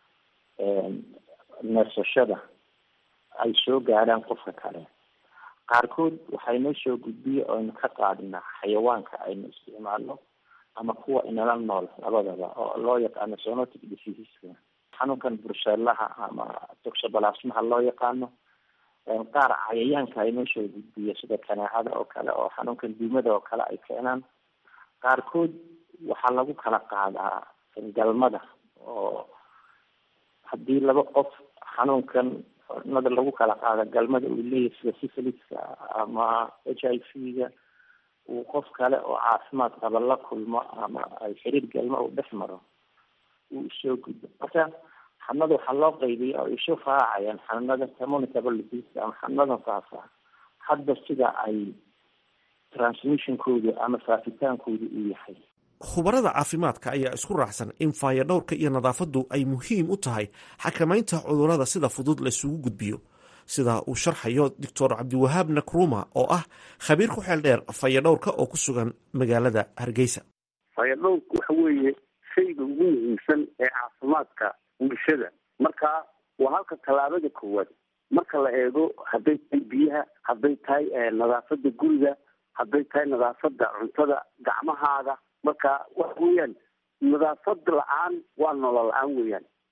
neefsashada ay soo gaadhaan qofka kale. qaarkood waxaynoo soo gudbiya oynu ka qaadnaa xayawaanka aynu isticmaalno ama kuwa inala nool labadaba oo loo yaqaano zoonotic diseaseska. xanuunkan brucellaha ama toxoplasmaha loo yaqaano. qaar cayayaanka aynoo soo gudbiya sida kaneecada oo kale oo xanuunkan duumada oo kale ay keenaan. qaarkood waxaa lagu kala qaadaa galmada oo haddii laba qof xanuunkan nada lagu kala qaada galmada uu leeyahay sida syphiliska ama HIV-ga uu qof kale oo caafimaad qaba la kulmo ama ay xiriir galmo u dhex maro uu soo gudbo. marka xanuunada waxaa loo qaybiya oo isu raacayaan xanuunada communicable disease ama xanuunada faafa hadda sida ay transmissionkooda ama faafitaankooda uu yahay. khubarada caafimaadka ayaa isku raacsan in faayadhowrka iyo nadaafaddu ay muhiim u tahay xakamaynta cudurrada sida fudud laysugu gudbiyo, sida uu sharxayo doctor cabdiwahaab nakruma oo ah khabiir ku xeel dheer faayadhowrka oo ku sugan magaalada Hargeysa. faayadhowrku waxa weeye shayga ugu muhiimsan ee caafimaadka bulshada. marka waa halka tallaabada koowaad marka la eego hadday tahay biyaha, hadday tahay nadaafada guriga, hadday tahay nadaafada cuntada, gacmahaaga. marka waxa weeyaan nadaafad la-aan waa nolol la-aan weeyaan.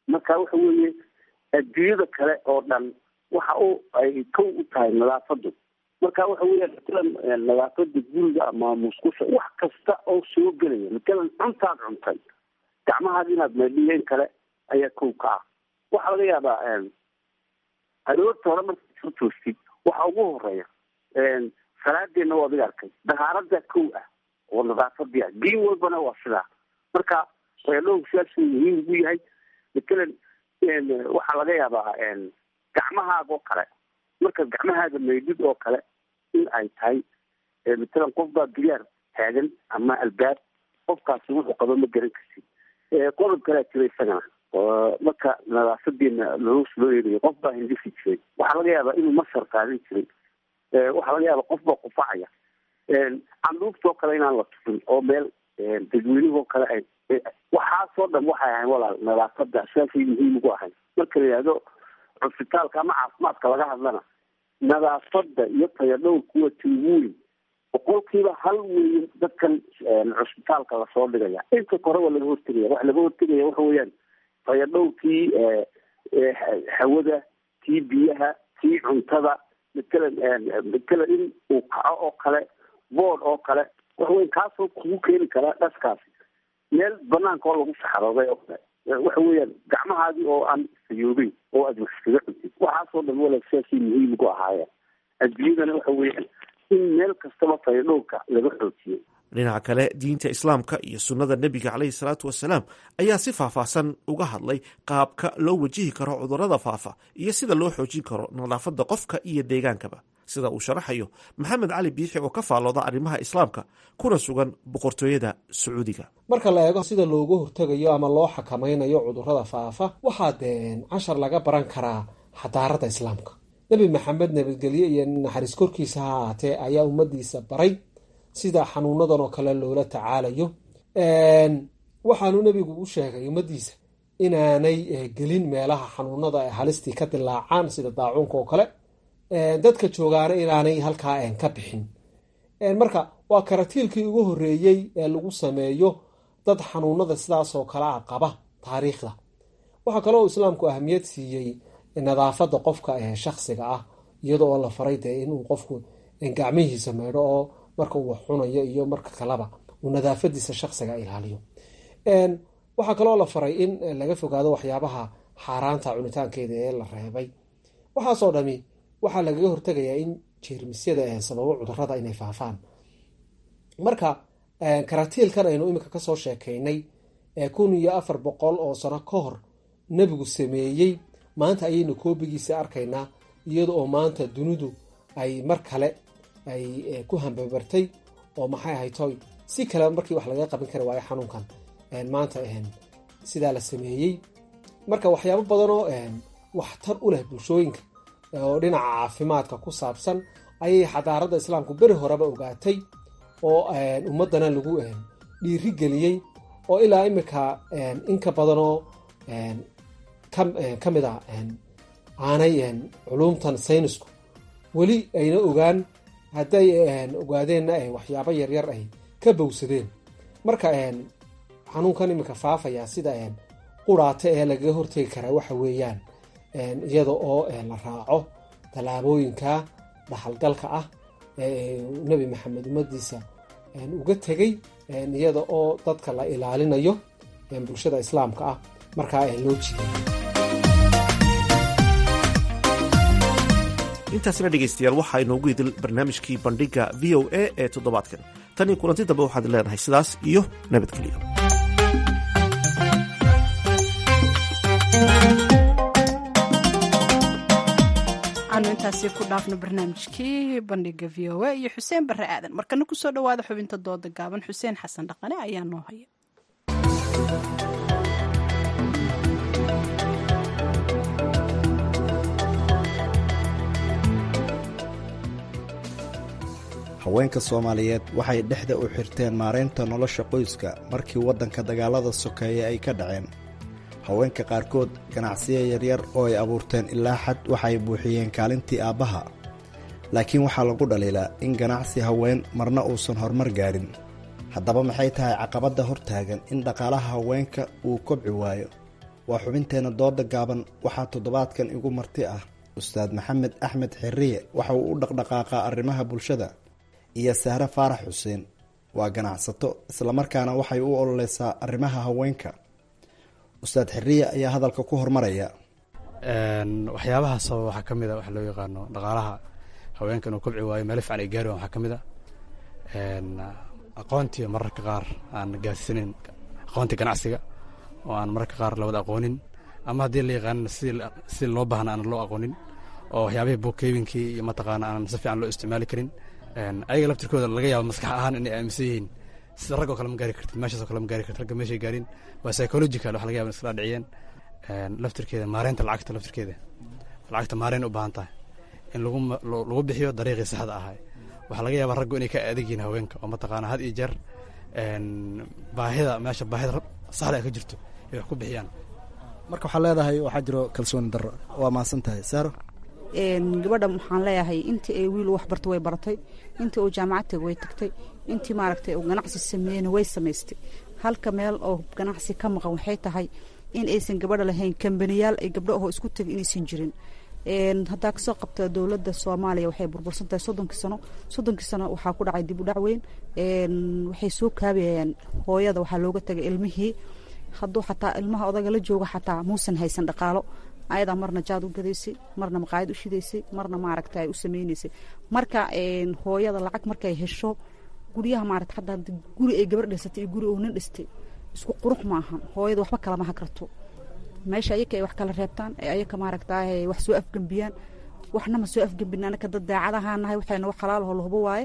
marka waxa weeye adduunyada kale oo dhan waxa ay kow u tahay nadaafadu. marka waxa weeyaan matalan nadaafada guriga ama musqusha wax kasta oo soo gelaya matalan cuntaad cuntay gacmahaada inaad maydhiyeen kale ayaa kow ka ah. waxaa laga yaabaa aroorta hore markaad soo toostid waxa ugu horeeya salaadeena waa adiga arkay dahaarada kow ah oo nadaafadii ah diin walbana waa sidaa. marka waxyaalow siyaasi muhiim ugu yahay matalan waxaa laga yaabaa gacmahaaga oo kale markaad gacmahaaga maydid oo kale in ay tahay matalan qof baa diyaar taagan ama albaab qofkaasi wuxuu qabo ma garan karsid. qodob kalea jira isagana marka nadaafadeena loo eegayo qof baa hindifi jiray waxaa laga yaabaa inuu masar qaadan jiray. waxaa laga yaabaa qof baa qufacaya canduuftoo kale inaan la tufin oo meel dadweynihoo kale ay waxaasoo dhan waxay ahayn walaal nadaafada sidaasay muhiim ugu ahay. marka la yidhahdo cusbitaalka ama caafimaadka laga hadlana nadaafada iyo tayadhowrku waa ugu weyn 100% weyn dadkan cusbitaalka lasoo dhigaya. inta kore waa laga hortegaya wax laga hortegaya waxa weeyaan tayadhowrkii hawada tii biyaha tii cuntada matalan in uu kaco oo kale bood oo kale waxa weyn kaasoo kugu keeni karaa dhaskaasi meel banaanka oo lagu saxarooday oo kale waxa weeyaan gacmahaadii oo aan sayoobeyn oo aad wax iskaga cuntid waxaasoo dhan wala siyaasi muhiim ugu ahaayeen. adduunyadana waxa weeyaan in meel kastaba tayadhowrka laga xoojiyo. dhinaca kale diinta islaamka iyo sunnada nebiga caleyhi salaatu wasalaam ayaa si faahfaahsan uga hadlay qaabka loo wajihi karo cudurrada faafa iyo sida loo xoojin karo nadaafadda qofka iyo deegaankaba, sida uu sharaxayo maxamed cali biixi oo ka faallooda arrimaha islaamka kuna sugan boqortooyada sacuudiga. marka la eego sida loogu hortegayo ama loo xakamaynayo cudurrada faafa waxaa cashar laga baran karaa xadaarada islaamka. nebi maxamed nabadgelye iyo naxariis korkiisa ha ahaatee ayaa ummadiisa baray sida xanuunadan oo kale loola tacaalayo. waxaanu nebigu u sheegay ummadiisa inaanay gelin meelaha xanuunada ay halistii ka dilaacaan sida daacuunka oo kale, dadka joogaana inaanay halkaa ka bixin. marka waa karatiilkii ugu horeeyey ee lagu sameeyo dad xanuunada sidaasoo kale ah qaba taariikhda. waxaa kaloo islaamku ahamiyad siiyey nadaafada qofka shakhsiga ah iyadoo oo la faray inuu qofku gacmihiisa meydho oo marka uu xunayo iyo marka kaleba uu nadaafadiisa shakhsiga ilaaliyo. waxaa kaloo la faray in laga fogaado waxyaabaha xaaraanta cunitaankeeda ee la reebay. waxaasoo dhami waxaa lagaga hortegayaa in jeermisyada sababo cudurada inay faafaan. marka karatiilkan aynu imika kasoo sheekaynay 1400 oo sano ka hor nebigu sameeyey maanta ayaynu koobigiisa arkaynaa iyada oo maanta dunidu ay mar kale ay ku hambabartay oo maxay ahaytoy si kale markii wax laga qaban kara waayo xanuunkan maanta sidaa la sameeyey. marka waxyaabo badanoo waxtar u leh bulshooyinka oo dhinaca caafimaadka ku saabsan ayay xadaarada islaamku beri horeba ogaatay oo ummadana lagu dhiirigeliyey oo ilaa imika inka badanoo ka mid ah aanay culumtan saynisku weli ayna ogaan, hadday ogaadeenna waxyaabo yaryar ay ka bowsadeen. marka xanuunkan imika faafaya sida quraata ee lagaga hortegi karaa waxa weeyaan iyada oo la raaco tallaabooyinka dhaxalgalka ah ee nebi maxamed ummadiisa uga tegey, iyada oo dadka la ilaalinayo bulshada islaamka ah markaa loo jiday. intaasina dhegaystayaal waxaa inoogu idil barnaamijkii bandhiga v o a ee toddobaadkan. tan iyo kulanti dambe waxaad leenahay sidaas iyo nabadgelyo. aanu intaasi ku dhaafno barnaamijkii bandhiga v o a iyo xuseen barre aadan. markana kusoo dhawaada xubinta dooda gaaban. xuseen xasan dhaqane ayaa noo haya. haweenka soomaaliyeed waxay dhexda u xirteen maaraynta nolosha qoyska markii waddanka dagaalada sokeeye ay ka dhaceen. haweenka qaarkood ganacsiyo yaryar oo ay abuurteen ilaa xad waxay buuxiyeen kaalintii aabbaha, laakiin waxaa lagu dhaliilaa in ganacsi haween marna uusan horumar gaarin. haddaba maxay tahay caqabadda hortaagan in dhaqaalaha haweenka uu kobci waayo? waa xubinteenna dooda gaaban. waxaa toddobaadkan igu marti ah ustaad maxamed axmed xiriye, waxa uu u dhaqdhaqaaqaa arrimaha bulshada, iyo sahre faarax xuseen, waa ganacsato islamarkaana waxay u ololeysaa arrimaha haweenka. ustaad xiriye ayaa hadalka ku hormaraya. waxyaabaha sababa waxaa ka mid a waxa loo yaqaano dhaqaalaha haweenka inuu kobci waayo, meelo fiican ay gaari waan waxaa ka mid a aqoontii mararka qaar aan gaarsiinin, aqoontii ganacsiga oo aan mararka qaar lawada aqoonin, ama haddii la yaqaanin si loo baahna aan loo aqoonin, oo waxyaabihii bookkeebinkii iyo mataqaana aan si fiican loo isticmaali karin. ayaga laftirkooda laga yaabo maskax ahaan inay aaminsan yihiin sida rag oo kale ma gaari kartid, meeshaas oo kale ma gaari kartid, ragga meeshay gaarin waa psychological, waxa laga yaba in iskala dhiciyeen. laftirkeeda maareynta lacagta, laftirkeeda lacagta maareyn u baahan tahay in lagu bixiyo dariiqii saxda ahaa. waxaa laga yaabaa raggu inay ka adag yihiin haweenka, oo mataqaana had iyo jeer baahida meesha baahida saxda ay ka jirto ay wax ku bixiyaan. marka waxaa leedahay waxaa jiro kalsooni darro. waa mahadsan tahay saaro. gabadha waxaan leeyahay intii ay wiil wax barto way baratay, intii uu jaamacad tago way tagtay, intii maaragtay uu ganacsi sameeyeyna way samaystay. halka meel oo ganacsi ka maqan waxay tahay in aysan gabadha lahayn kambaniyaal ay gabdho ahoo isku tagay inaysan jirin. haddaa kasoo qabta dowladda soomaaliya waxay burbursan tahay 30 sano waxaa ku dhacay dib u dhac weyn. waxay soo kaabayaan hooyada, waxaa looga tagay ilmihii, hadduu xataa ilmaha odaga la jooga xataa muusan haysan dhaqaalo, ayadaa marna jaad u gadaysay, marna maqaayad u shidaysay, marna maaragta ay u sameynaysay. marka hooyada lacag markay hesho guryaha maaragta hadda guri ay gabar dhisatay iyo guri uu nin dhistay isku qurux maahan. hooyada waxba kalama hakarto, meesha ayaka ay wax kala reebtaan, ayaka maaragtaa wax soo afgembiyaan. waxna ma soo afgembin, anaka dad daacadahaa nahay, waxayna wax xalaalaho lahubo waaye.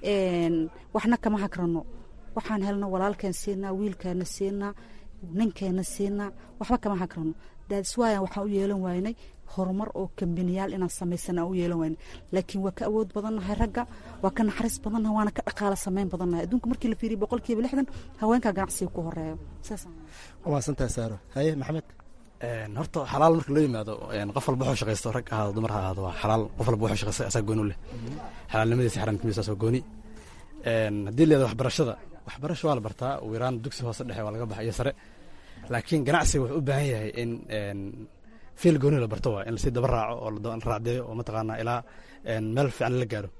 waxna kama hakrano, waxaan helno walaalkeen siinaa, wiilkeena siinaa, ninkeena siinaa, waxba kama hakrano. daadiswaayan waxaan u yeelan waynay horumar oo kambaniyaal inaan samaysana u yeelan waynay. laakiin waa ka awood badannahay ragga, waa ka naxariis badannahay, waana ka dhaqaala samayn badannahay. adduunka markii la fiiriyo 60% haweenka ganacsiga ku horeeyo. waa mahadsan tahay saaro. haye maxamed. horta xalaal marka loo yimaado qof walba wuxuu shaqaysto, rag ahaado dumar ha ahaado, waa xalaal. qof walba wuxuu shaqaysto asaa gooni u leh, xalaalnimadiisa xaramnimadiisa asaa gooni. haddii leedahay waxbarasho waa la bartaa, ugu yaraan dugsi hoose dhexe waa laga baxa iyo sare. laakiin ganacsiga wuxuu u baahan yahay in fiil gooni la barto, waa in lasii daba raaco oo la raacdeeyo oo mataqaanaa ilaa meel fiican la gaaro.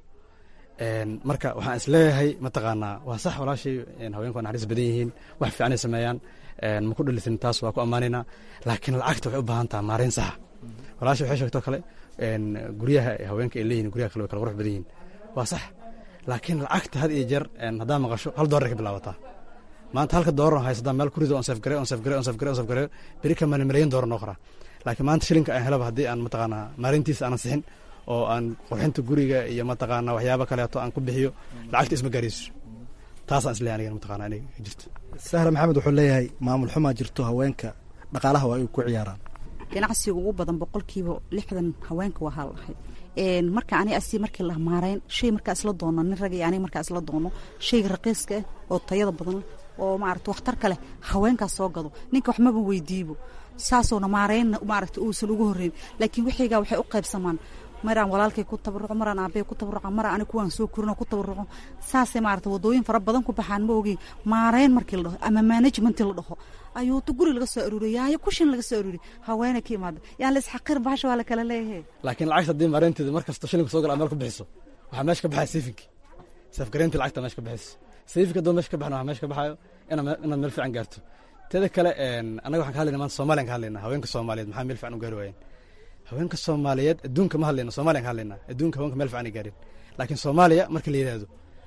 marka waxaan isleeyahay mataqaanaa waa sax walaashay, haweenku waa naxariis badan yihiin, wax fiican ay sameeyaan, ma ku dhalisin, taas waa ku ammaanaynaa. laakiin lacagta waxay u baahan taha maareyn saxa. walaashay waxay sheegtoo kale guryaha haweenka ay leeyihin guryaha kale way kala qurux badan yihiin, waa sax. laakiin lacagta had iyo jeer haddaa maqasho $1 ka bilaabataa. maanta $1 haysadaa meel ku rido on safgareyo beri ka maalin $1,000,000 noo qoraa. laakiin maanta shilinka aan helaba haddii aan mataqaanaa maalintiisa aanan sixin oo aan qurxinta guriga iyo mataqaanaa waxyaaba kaleeto aan ku bixiyo, lacagta isma gaarayso. taasaan isleeyahay aniga mataqaanaa inay jirto. sahra maxamed wuxuu leeyahay maamul xumaa jirto, haweenka dhaqaalaha waa ay ku ciyaaraan. ganacsiga ugu badan 60% haweenka waa halahay. marka ani asi markii la maareyn shay markaa isla doono, nin rag iyo aniga markaa isla doono shayga raqiiska ah oo tayada badan oo maaragta waxtar kale haweenkaas soo gado. ninka wax maba weydiibo, saasoona maareyn maaragta uusan ugu horreyn. laakiin wixiigaa waxay u qaybsamaan, maraan walaalkay ku tabaruco, maraan aabbe ku tabaruco, maraan ani kuwaan soo korino ku tabaruco. saasay maaragta wadooyin fara badan ku baxaan, ma ogeyn. maareyn markii la dhaho ama management la dhaho ayuu guri laga soo aruuriyay, kushin laga soo aruuriyay, haweeney ka imaada. yaan la isxaqir bahasha waa la kala leeyahay. laakiin lacagta haddii maareynteeda mar kasta shilinka soo gala meel ku bixiso, waxaa meesha ka baxaya sayfinki, safgareynta lacagta meesha ka bixiso. sayfinka doo meesha ka baxna waxaa meesha ka baxayo inaad meel fiican gaarto. teeda kale annaga waxaan ka hadlaynaa maanta Soomaaliyan ka hadlaynaa, haweenka Soomaaliyeed maxaa meel fiican u gaari waayeen. haweenka Soomaaliyeed adduunka ma hadlayno, Soomaaliyan ka hadlaynaa. adduunka haweenka meel fiican ay gaareen, laakiin Soomaaliya marka la yiraahdo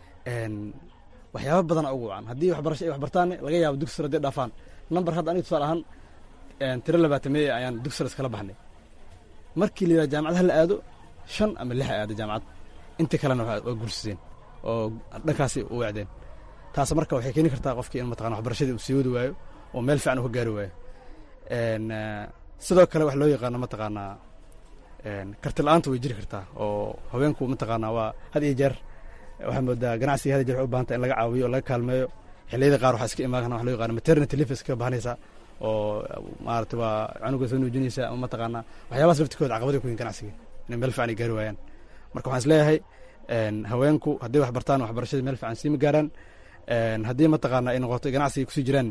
waxyaabo badan ugu wacan. haddii waxbarasho ay wax bartaan laga yaabo dugsi sare hadday dhaafaan. number hadda aniga tusaale ahaan tiro 20 ayaan dugsi sare iskala baxnay. markii la yiraahdo jaamacadaha la aado 5 ama 6 aado jaamacad, inta kalena waa guursadeen oo dhankaasi u wacdeen. taas marka waxay keeni kartaa qofkii in mataqaanaa waxbarashadii uu sii wadi waayo oo meel fiican uu ka gaari waayo. sidoo kale wax loo yaqaano mataqaanaa karti la'aanta way jiri kartaa, oo haweenku mataqaanaa waa had iyo jeer waxaa moodaa ganacsiga had iyo jeer waxay u baahan tahay in laga caawiyo oo laga kaalmeeyo. xilliyada qaar waxaa iska imaan wax loo yaqaano maternity leave iska baahanaysaa, oo maaragtay waa canuga soo nuujinaysa ama mataqaanaa waxyaabahaas laftirkooda caqabada ku yihiin ganacsiga inay meel fiican ay gaari waayaan. marka waxaan isleeyahay haweenku hadday wax bartaan waxbarashadii meel fiican siima gaaraan. haddii mataqaanaa ay noqoto ganacsiga kusii jiraan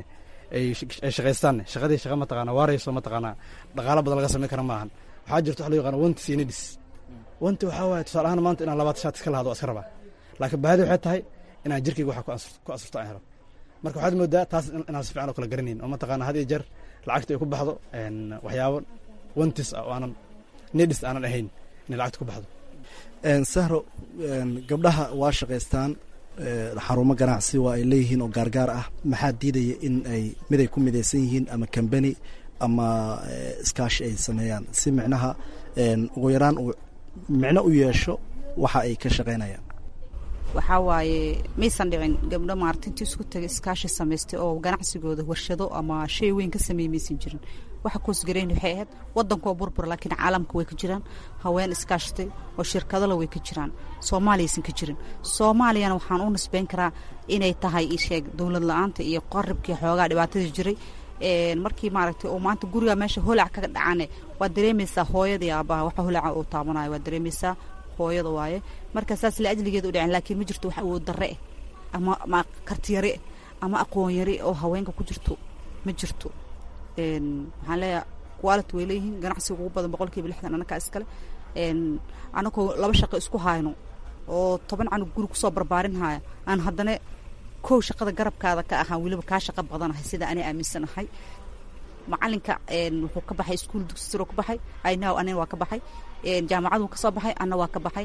ay shaqaystaan shaqadii shaqa mataqaana waarayso mataqaana dhaqaalo badan laga samayn kara maahan waxaa jirta waxa loo yaqaano wantis iyo nidis wanti waxaa waaye tusaale ahaan maanta inaan 20 shaat iska lahado iska rabaa laakiin baahida waxay tahay inaan jirkayga waxa ku asurto aan helo marka waxaad moodaa taas inaan si fiican oo kala garanayn oo mataqaana had iyo jeer lacagta ay ku baxdo waxyaabo wantis oo aanan nidis aanan ahayn in lacagta ku baxdo sahro gabdhaha waa shaqaystaan xarumo ganacsi waa ay leeyihiin oo gaargaar ah maxaa diidaya in ay mid ay ku midaysan yihiin ama kambani ama iskaashi ay sameeyaan si micnaha ugu yaraan uu micno u yeesho waxa ay ka shaqaynayaan waxaa waaye maysan dhicin gabdho maartintii isku tagay iskaashi samaystay oo ganacsigooda warshado ama shay weyn ka sameeyay maysan jirin waxa koosgareyn waxay ahayd wadankoo burbur laakiin caalamka way ka jiraan haween iskaashatay oo shirkadala way ka jiraan soomaaliyaysan ka jirin soomaaliyana waxaan u nisbeyn karaa inay tahay isheeg dowlad la-aanta iyo qaribkii xoogaa dhibaatadii jiray markii maaragtay oo maanta guriga meesha holac ka dhacane waad dareemaysaa hooyadii aabbaha waxa holaca uu taabanayo waad dareemaysaa hooyada waaye marka saas la ajligeeda u dhicin laakiin ma jirto wax awood darre ama kartiyare ama aqoon yare oo haweenka ku jirto ma jirto waxaan leeyahay quality way leeyihiin ganacsiga ugu badan 60% anaka iskale anakoo 2 shaqo isku hayno oo 10 canug guri kusoo barbaarin haya aan haddana kow shaqada garabkaada ka ahaan weliba kaa shaqo badanahay sida ani aaminsanahay macalinka wuxuu ka baxay iskuul dugsi sare ka baxay aynaw anin waa ka baxay jaamacadu ka soo baxay anna waa ka baxay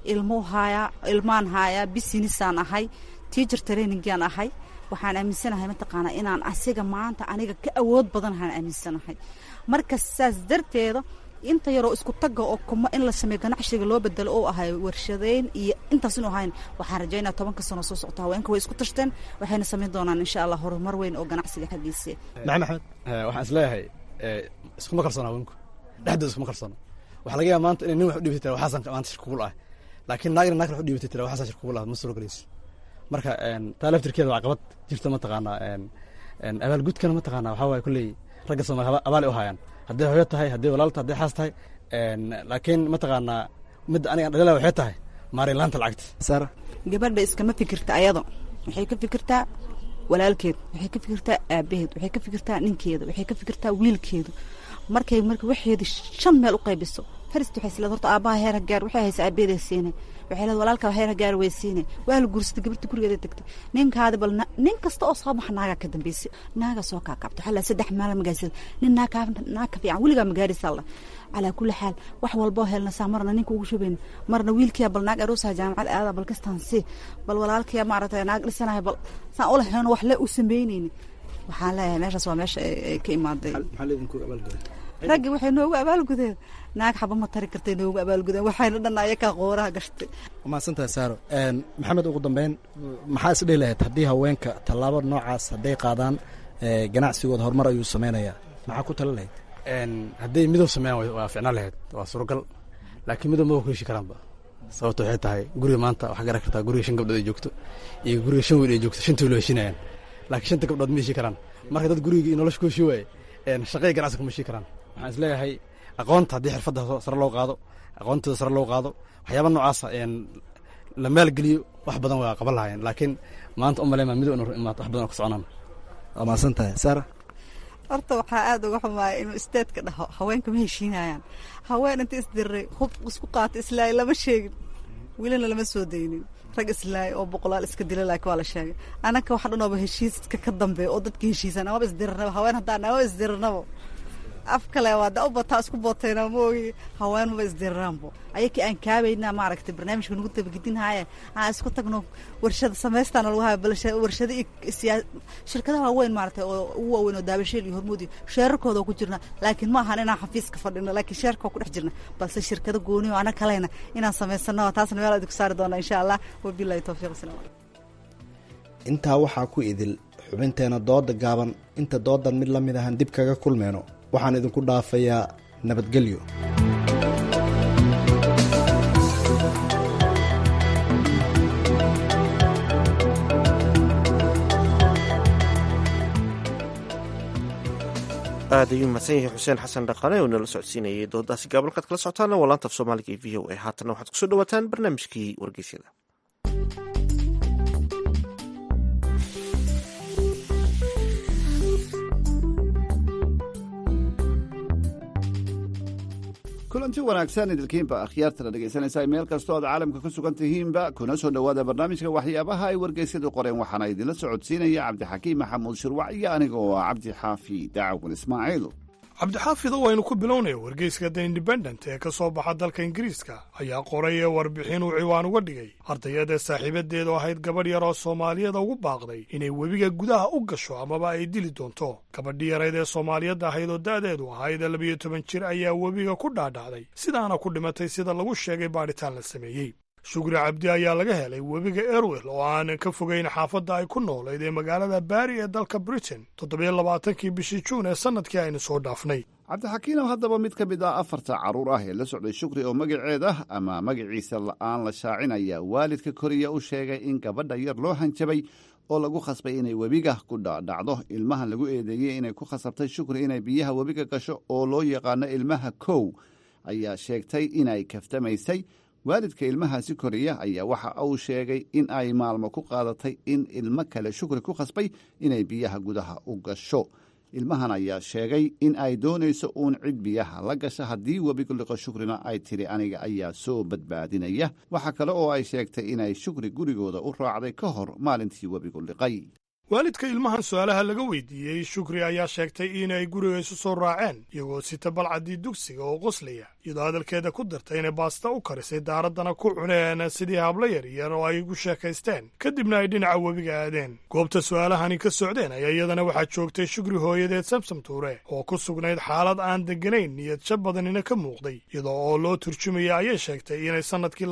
ilmaan haya businessaan ahay teacher trainingaan ahay waxaan aaminsanahay mataqaanaa inaan asiga maanta aniga ka awood badan aan aaminsanahay marka saas darteeda inta yaroo isku taga oo kuma in la sameeyo ganacsiga loo bedelo oo ahay warshadeyn iyo intaas inuu ahayn waxaan rajaynayaa 10 sano soo socota haweenka way isku tashteen waxayna sameyn doonaan insha Allah horumar weyn oo ganacsiga xaqiisa maxamed waxaan isleeyahay iskuma kalsoona haweenku dhexdooda iskuma kalsoona waxa laga yaabaa maanta in nin wax u dhiibtay waxaasan maanta shirku kula ah laakiin naagna wax u dhiibtay waxaasan shirku kula ma soo galayso marka taalaftirkeeda waa caqabad jirta mataqaana abaalgudkana mataqaana waxa waaye kuley ragga Soomaaliya abaal u hayaan haddii hooyo tahay haddii walaalta haddii xaas tahay laakiin mataqaana mid aniga dhalaa waxay tahay maari laanta lacagta sara gabadha iskama fikirta ayado waxay ka fikirtaa walaalkeed waxay ka fikirtaa aabaheed waxay ka fikirtaa ninkeeda waxay ka fikirtaa wiilkeedu markay waxeedi 5 meel u qaybiso farist waxay isla horta aabaha heer gaar waxay haysaa aabaheeda siinay waxay leedahay walaalka heer gaar way siinay waa la guursatay gabarta gurigeeda tagtay ninkaada bal nin kasta oo soo baxa naaga ka dambeysay naaga soo ka qabto xalaa 3 maalin magaasad nin naaka fiican wiliga magaarisa Allah ala kulli xaal wax walbo helna saamarna ninka ugu shubeen marna wiilkiya bal naag aroosa jaamacad aada bal kastaan si bal walaalkiya maaragtay naag dhisanahay bal saan ula heeno wax la u sameeyeen waxaan leeyahay meeshaas waa meesha ay ka imaaday maxalidinku abaalgud raggi waxay noogu abaalgudeen naag xaba ma tari kartay noogu abaalgudeen waxayna dhanaya ka qooraha gashtay ma santaa saaro maxamed ugu dambeyn maxaa is dhilahayd haddii haweenka tallaabo noocaas haday qaadaan ganacsigooda horumar ayuu sameeynaya maxaa ku tala lahayd haddii midoo sameeyaan waa ficnaan lahayd waa suuragal laakiin midoo ma ku heshin karaanba sababto waxay tahay guriga maanta waxaa garan kartaa guriga 5 gabdhood ay joogto iyo guriga 5 wiil ay joogto 5 wiil ay heshinayaan laakiin 5 gabdhood ma heshin karaan marka dad guriga iyo nolosha ku heshin waay shaqay ganacsi kuma heshin karaan waxaan isleeyahay aqoonta haddii xirfadda sare loo qaado aqoontooda sare loo qaado waxyaaba noocaas la maalgeliyo wax badan waa qaban lahaayeen laakiin maanta umaleema midoo inuu imaado wax badan oo ka soconaan waa mahadsan tahay sara horta waxaa aad uga xumaaya inuu isteedka dhaho haweenka ma heshiinayaan haween inta isdiray hub isku qaata islaay lama sheegin wilina lama soo daynin rag islaay oo boqolaal iska dila laakiin waa la sheegay anaka waxa dhan oo heshiiska ka dambeeyo oo dadka heshiisan ama isdirnaba haween haddaan ama isdirnaba afkale waa da u bataa isku bootayna moogi haween ma isdirnaanbo ayakii aan kaabayna maaragtay barnaamijka nagu tabagidinhaaye aan isku tagno warshada samaystaan lagu hayo bal warshada shirkadaha waaweyn maaragtay oo ugu waaweyn oo daabasheel iyo hormuud sheerarkooda ku jirna laakiin ma ahan inaan xafiiska fadhino laakiin sheerka ku dhex jirna balse shirkada gooni oo ana kalena inaan samaysano taasna meel aad ku saari doona insha Allah wabillahi tawfiiq salaam intaa waxaa ku idil xubinteena dooda gaaban inta doodan mid la mid ahan dib kaga kulmeyno waxaan idinku dhaafayaa nabadgelyo aad ayuu mahadsan yahay xuseen xasan dhaqane oo nala socodsiinayay doodaasi gaabalkaad kala socotaana waa laanta af soomaaliga ee v o a haatanna waxaad kusoo dhawaataan barnaamijkii wargeysyada kulanti wanaagsan idilkiinba akhyaartana dhegaysanaysaa meel kastoo aad caalamka ku sugan tihiinba kuna soo dhowaada barnaamijka waxyaabaha ay wargeysyadu qoreen waxaana idinla socodsiinaya cabdixakiim maxamuud shirwac iyo aniga oo ah cabdi xaafi daacwan ismaaciil cabdixaafid oo aynu ku bilownaya wargeyska the independent ee ka soo baxa dalka ingiriiska ayaa qoray ee warbixin uu ciwaan uga dhigay ardayada saaxiibadeedu ahayd gabadh yar oo soomaaliyada ugu baaqday inay webiga gudaha u gasho amaba ay dili doonto gabadhii yarayd ee soomaaliyadda ahayd oo da'deedu ahayd 12 jir ayaa webiga ku dhaadhacday sidaana ku dhimatay sida lagu sheegay baadhitaan la sameeyey shugri cabdi ayaa laga helay webiga erwel oo aan ka fogayn xaafadda ay ku noolayd ee magaalada baari ee dalka britain 27kii bishii juun ee sannadkii aynu soo dhaafnay cabdixakiinow haddaba mid ka mid ah 4 carruur ah ee la socday shukri oo magaceeda ama magaciisa la'aan la shaacinaya waalidka koriya u sheegay in gabadha yar loo hanjabay oo lagu khasbay inay webiga ku dhaadhacdo ilmahan lagu eedeeyey inay ku khasabtay shukri inay biyaha webiga gasho oo loo yaqaano ilmaha kow ayaa sheegtay inay kaftamaysay waalidka ilmahaasi koriya ayaa waxa uu sheegay in ay maalmo ku qaadatay in ilmo kale shukri ku khasbay inay biyaha gudaha u gasho ilmahan ayaa sheegay in ay doonayso uun cid biyaha la gasha haddii webigu liqo shukrina ay tidhi aniga ayaa soo badbaadinaya waxa kale oo ay sheegtay inay shukri gurigooda u raacday ka hor maalintii webigu liqay waalidka ilmahan su-aalaha laga weydiiyey shukri ayaa sheegtay inay guriga isu soo raaceen iyagoo sita balcaddii dugsiga oo qoslaya iyadoo hadalkeeda ku dartay inay baasta u karisay daaraddana ku cuneen sidii hablo yaryar oo ay ugu sheekaysteen kadibna ay dhinaca webiga aadeen goobta su-aalahani ka socdeen ayaa iyadana waxaa joogtay shukri hooyadeed samsam tuure oo ku sugnayd xaalad aan degganayn niyad jab badanina ka muuqday iyadoo oo loo turjumaya ayay sheegtay inay sannadkii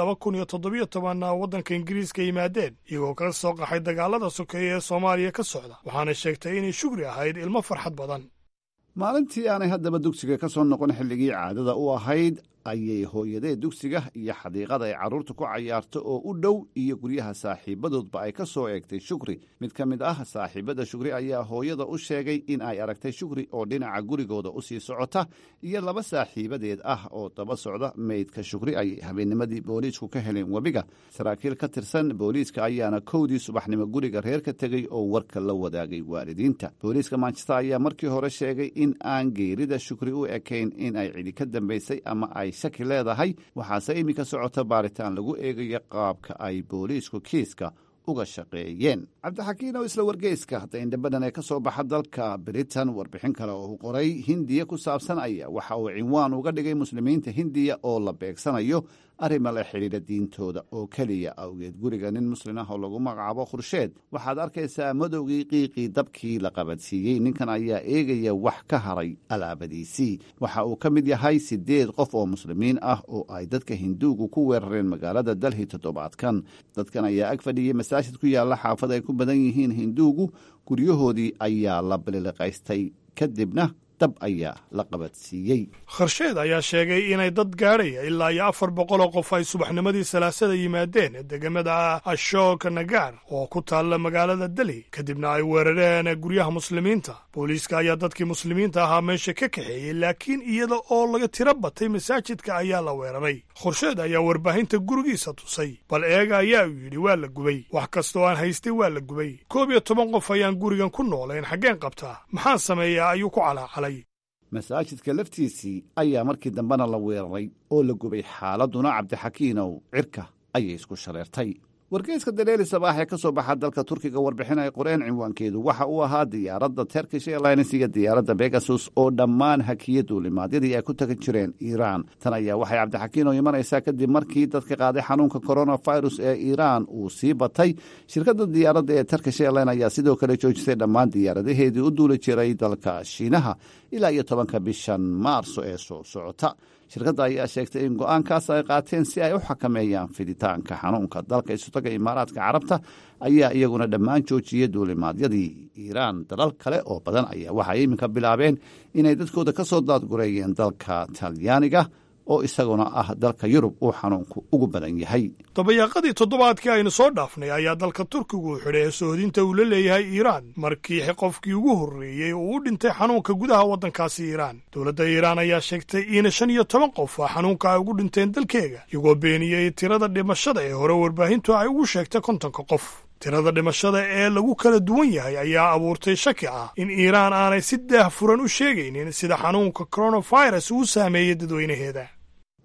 2017 waddanka ingiriiska yimaadeen iyagoo ka soo qaxay dagaalada sokeeye ee soomaaliya ka socda waxaana sheegtay inay shugri ahayd ilmo farxad badan maalintii aanay haddaba dugsiga ka soo noqon xilligii caadada u ahayd ayay hooyadee dugsiga iyo xadiiqada ay carruurta ku cayaarto oo u dhow iyo guryaha saaxiibadoodba ay ka soo eegtay shukri mid ka mid ah saaxiibada shukri ayaa hooyada u sheegay in ay aragtay shukri oo dhinaca gurigooda u sii socota iyo 2 saaxiibadeed ah oo daba socda meydka shukri ayay habeennimadii booliisku ka heleen webiga saraakiil ka tirsan booliiska ayaana kowdii subaxnimo guriga reer ka tegey oo warka la wadaagay waalidiinta booliiska manchester ayaa markii hore sheegay in aan geerida shukri u ekayn in ay cidi ka dambaysay ama ay shaki leedahay waxaase iminka socota baaritaan lagu eegayo qaabka ay booliisku kiiska uga shaqeeyeen cabdixakiinow isla wargeyska hadda indhabadan ee ka soo baxa dalka britain warbixin kale oo uu qoray hindiya ku saabsan ayaa waxa uu cinwaan uga dhigay muslimiinta hindiya oo la beegsanayo arrima la xidhiidha diintooda oo keliya awgeed guriga nin muslim ah oo lagu magacaabo khursheed waxaad arkaysaa madowgii qiiqii dabkii la qabadsiiyey ninkan ayaa eegaya wax ka haray alaabadiisii waxa uu ka mid yahay 8 qof oo muslimiin ah oo ay dadka hinduugu ku weerareen magaalada dalhi toddobaadkan dadkan ayaa ag fadhiyey masaajid ku yaalla xaafad ay ku badan yihiin hinduugu guryahoodii ayaa la biliqaystay kadibna dab ayaa la qabadsiiyey kharsheed ayaa sheegay inay dad gaadhaya ilaa iyo 400 oo qof ay subaxnimadii salaasada yimaadeen deegaamada ashok nagar oo ku taalla magaalada delhi kadibna ay weerareen guryaha muslimiinta booliiska ayaa dadkii muslimiinta ahaa meesha ka kaxeeyey laakiin iyada oo laga tiro batay masaajidka ayaa la weeraray kharsheed ayaa warbaahinta gurigiisa tusay bal eega ayaa uu yidhi waa la gubay wax kastoo aan haystay waa la gubay 11 qof ayaan gurigan ku noolayn xaggeen qabtaa maxaan sameeyaa ayuu ku calaacalay masaajidka laftiisii ayaa markii dambena la weeraray oo la gubay xaaladuna cabdixakiinow cirka ayay isku shareertay wargeyska daleeli sabaax ee ka soo baxa dalka turkiga warbixin ay qoreen cinwaankeedu waxa uu ahaa diyaaradda Turkish Airlines iyo diyaaradda Pegasus oo dhammaan hakiyay duulimaadyadii ay ku tagi jireen Iiraan tan ayaa waxay cabdixakiinow imanaysaa kadib markii dadka qaaday xanuunka coronavirus ee Iiraan uu sii batay shirkadda diyaaradda ee Turkish Airlines ayaa sidoo kale joojisay dhammaan diyaaradaheedii u duuli jiray dalka Shiinaha ilaa iyo 10 bishan Maarso ee soo socota shirkadda ayaa sheegtay in go'aankaas ay qaateen si ay u xakameeyaan fiditaanka xanuunka dalka isutaga imaaraadka carabta ayaa iyaguna dhammaan joojiyey duulimaadyadii Iiraan dalal kale oo badan ayaa waxay iminka bilaabeen inay dadkooda ka soo daadgureeyeen dalka Talyaaniga oo isaguna ah dalka Yurub uu xanuunku ugu badan yahay dabayaaqadii toddobaadkii aynu soo dhaafnay ayaa dalka Turkigu xidhay soodinta uu la leeyahay Iiraan markii qofkii ugu horreeyay uu u dhintay xanuunka gudaha waddankaasi Iiraan dowladda Iiraan ayaa sheegtay in 15 qof xanuunka ay ugu dhinteen dalkeega iyagoo beeniyay tirada dhimashada ee hore warbaahintu ay ugu sheegtay 50 qof tirada dhimashada ee lagu kala duwan yahay ayaa abuurtay shaki ah in Iiraan aanay si daahfuran u sheegaynin sida xanuunka coronavirus uu saameeyay dadweynaheeda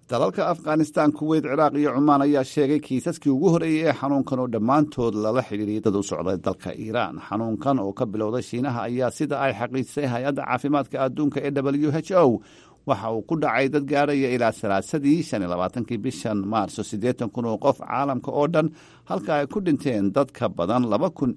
dalalka afghanistan, kuweyt, ciraaq iyo cumaan ayaa sheegay kiisaskii ugu horreeyey ee xanuunkan oo dhammaantood lala xidhiiriyay dad u socday dalka iiraan. xanuunkan oo ka bilowday shiinaha ayaa sida ay xaqiijisay hay-adda caafimaadka adduunka ee WHO waxa uu ku dhacay dad gaaraya ilaa salaasadii 25 bishan maarso 80 kun oo qof caalamka oo dhan, halka ay ku dhinteen dad ka badan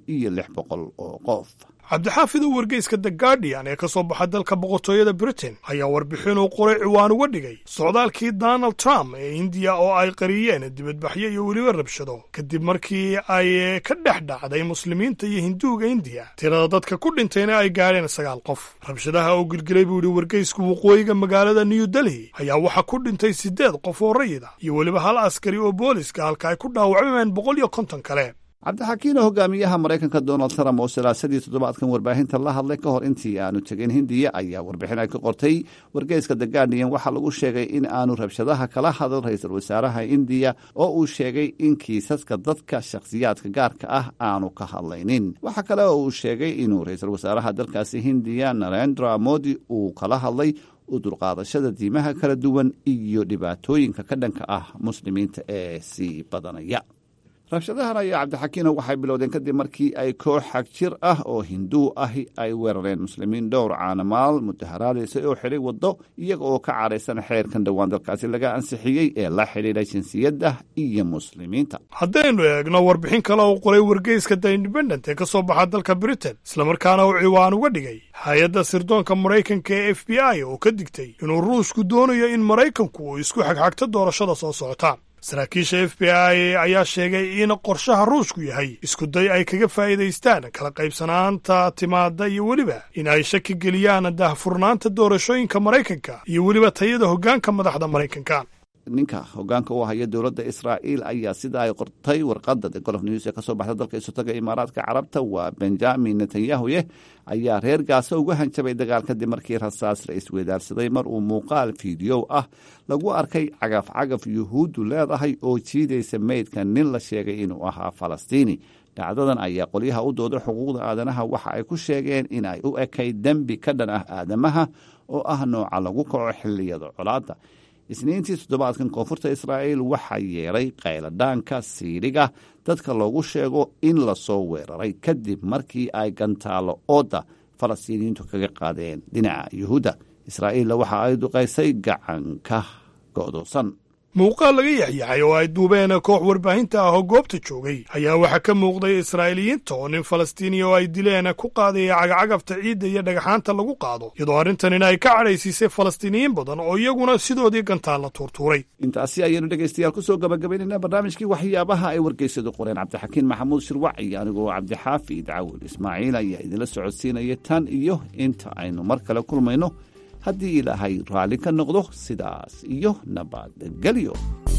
2,600 oo qof. cabdixaafid oo wargeyska The Guardian ee ka soo baxa dalka boqortooyada Britain ayaa warbixin uu qoray ciwaan uga dhigay socdaalkii Donald Trump ee Hindiya oo ay qariyeen dibadbaxyo iyo weliba rabshado kadib markii ay ka dhex dhacday muslimiinta iyo hinduuga Hindiya. tirada dadka ku dhintayna ay gaareen 9 qof. rabshadaha oo gilgilay buu yidhi wargeysku waqooyiga magaalada New Delhi ayaa waxaa ku dhintay 8 qof oo rayid ah iyo weliba 1 askari oo booliska, halka ay ku dhaawacmeen 150 kale. cabdixakiin oo hogaamiyaha maraykanka Donald Trump oo salaasadii toddobaadkan warbaahinta la hadlay ka hor intii aanu tegin Hindiya ayaa warbixin ay ka qortay wargeyska The Guardian waxaa lagu sheegay in aanu rabshadaha kala hadal ra-iisul wasaaraha Hindiya oo uu sheegay in kiisaska dadka shakhsiyaadka gaarka ah aanu ka hadlaynin. waxaa kale oo uu sheegay inuu ra-iisul wasaaraha dalkaasi Hindiya Narendra Modi uu kala hadlay u dulqaadashada diimaha kala duwan iyo dhibaatooyinka ka dhanka ah muslimiinta ee sii badanaya. rabshadahan ayaa cabdixakiino waxay bilowdeen kadib markii ay koox xag jir ah oo hinduu ahi ay weerareen muslimiin dhowr caanamaal mudaharaadaysay oo xidhay waddo iyaga oo ka caraysan xeerkan dhowaan dalkaasi laga ansixiyey ee la xidhiidha jinsiyadda iyo muslimiinta. haddaynu eegno warbixin kale oo qoray wargeyska The Independent ee ka soo baxa dalka Britain islamarkaana uu ciwaan uga dhigay hay-adda sirdoonka Maraykanka ee FBI oo ka digtay inuu Ruushku doonayo in Maraykanku uu isku xagxagto doorashada soo socota. saraakiisha FBI ayaa sheegay in qorshaha Ruushku yahay isku day ay kaga faa'iidaystaan kala qaybsanaanta timaada iyo weliba in ay shaki geliyaan daahfurnaanta doorashooyinka Maraykanka iyo weliba tayada hoggaanka madaxda Maraykanka. ninka hoggaanka u haya dowladda Israa'iil ayaa sida ay qortay warqadda The Gulf News ee ka soo baxda dalka Isutaga Imaaraadka Carabta waa Benjamin Netanyahu ayaa reer Gaza uga hanjabay dagaal kadib markii rasaas la isweydaarsaday mar uu muuqaal fiideo ah lagu arkay cagaf yuhuuddu leedahay oo jiidaysa meydka nin la sheegay inuu ahaa Falastiini. dhacdadan ayaa qolyaha u dooda xuquuqda aadanaha waxa ay ku sheegeen in ay u ekay dembi ka dhan ah aadamaha oo ah nooca lagu kaco xilliyada colaadda. isniintii toddobaadkan koonfurta Israa'iil waxaa yeeray qayladhaanka siidhiga dadka loogu sheego in la soo weeraray kadib markii ay gantaalo ooda Falastiiniyiintu kaga qaadeen dhinaca Yuhuudda. Israa'iilla waxa ay duqaysay gacanka go'doosan. muuqaal laga yaxyaxay oo ay duubeen koox warbaahinta ah oo goobta joogay ayaa waxaa ka muuqday Israa'iiliyiinta oo nin Falastiini oo ay dileen ku qaadaya cagacagafta ciidda iyo dhagaxaanta lagu qaado, iyadoo arrintanina ay ka cadhaysiisay Falastiiniyiin badan oo iyaguna sidoodii gantaal la tuurtuuray. intaasi ayaynu dhegaystayaal ku soo gabagabaynaynaa barnaamijkii waxyaabaha ay wargeysadu qoreen. cabdixakiin maxamuud shirwac iyo anigoo cabdixaafid Cawil Ismaaciil ayaa idinla socodsiinaya tan iyo inta aynu mar kale kulmayno, haddii ilaahay raalli ka noqdo. sidaas iyo nabadgelyo.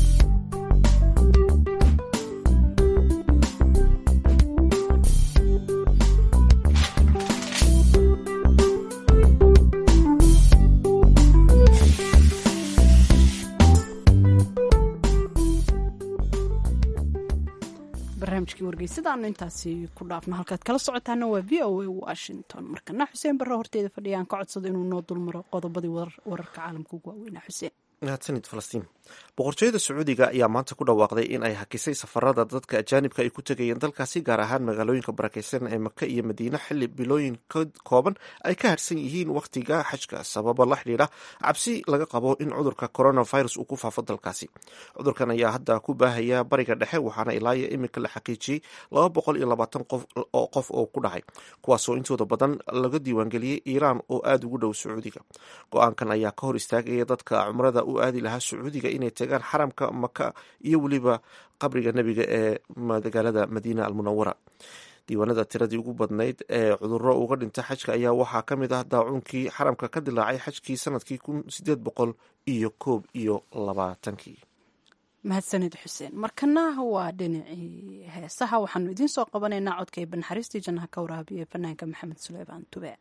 barnaamijkii wargeysadaanu intaasi ku dhaafno. halkaad kala socotaana waa VOA Washington. markana xuseen barre horteeda fadhiyaan ka codsado inuu noo dulmaro qodobadii wararka caalamka ugu waaweynaa. xuseen. mahadsanid falastiin. boqortooyada sacuudiga ayaa maanta ku dhawaaqday in ay hakisay safarada dadka ajaanibka ay ku tegayeen dalkaasi, gaar ahaan magaalooyinka barakeysan ee Maka iyo Madiine, xilli bilooyin kooban ay ka harsan yihiin wakhtiga xajka sababa la xidhiidha cabsi laga qabo in cudurka coronavirus uu ku faafo dalkaasi. cudurkan ayaa hadda ku baahaya bariga dhexe, waxaana ilaa iyo iminka la xaqiijiyey 220 qof oo ku dhacay, kuwaasoo intooda badan laga diiwaangeliyey Iiraan oo aada ugu dhow Sacuudiga. go-aankan ayaa ka hor istaagaya dadka cumrada u aadi lahaa Sacuudiga inay tagaan xaramka Maka iyo weliba qabriga nebiga ee magaalada Madiina almunawara. diiwaanada tiradii ugu badnayd ee cudurro uga dhinta xajka ayaa waxaa ka mid ah daacuunkii xaramka ka dilaacay xajkii sanadkii 1821. mahadsanid xuseen. markana waa dhinacii heesaha. waxaanu idiin soo qabanaynaa codka ee banaxariistii jannaha ka waraabiya fanaanka maxamed suleymaan tube.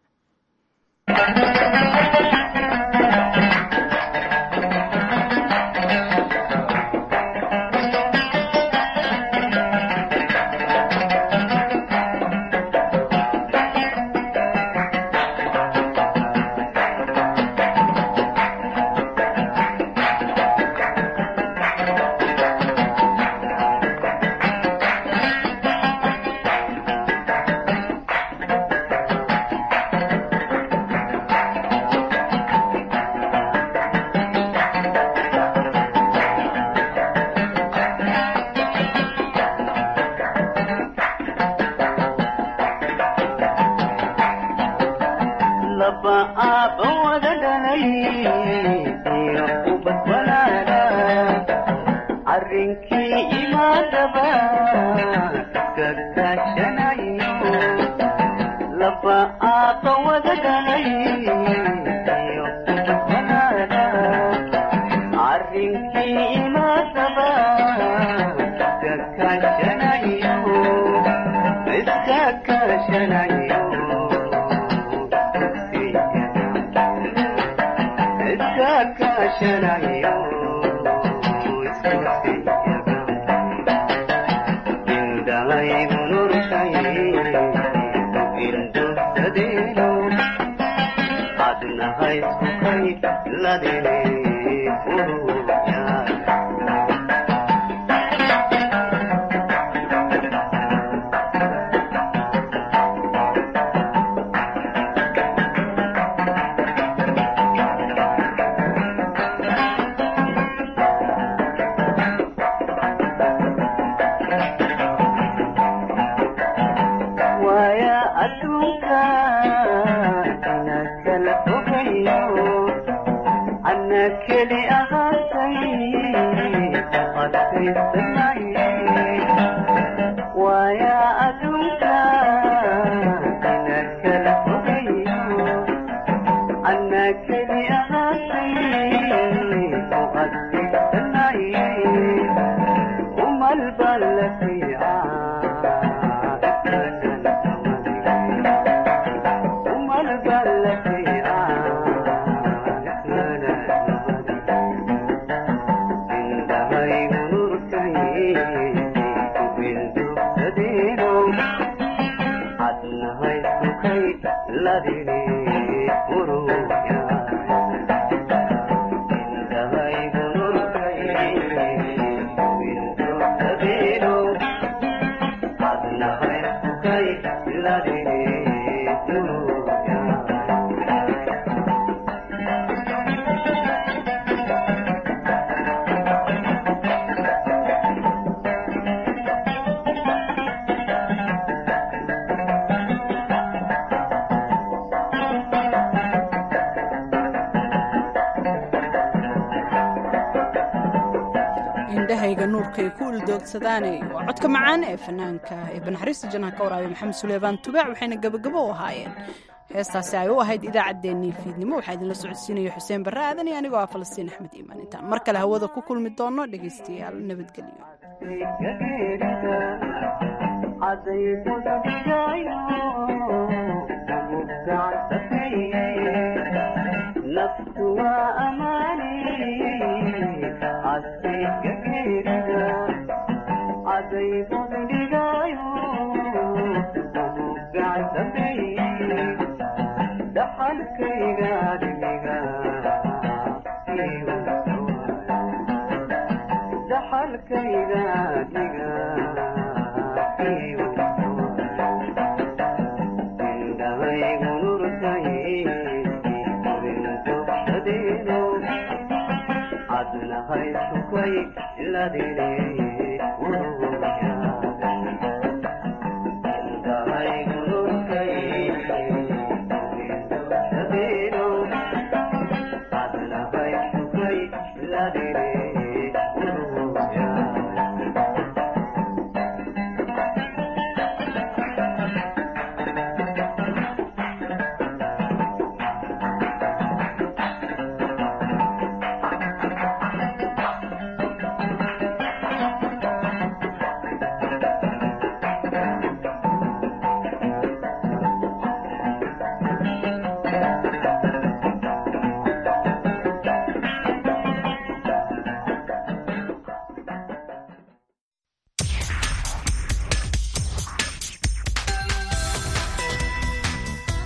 indhahayga nuurka ay ku uldoogsadaan waa codka macaan ee fanaanka ee banaxariista jannaha ka waraabiya maxamed suleymaan tubaac waxayna gabagabo u ahaayeen heestaasi ay u ahayd idaacaddeenii fiidnimo waxaa idinla socodsiinaya xuseen barre aadan iyo anigoo ah falastiin axmed iimaan intaan mar kale hawada ku kulmi doono dhegaystayaal nabadgelyo adna hay sukay ladine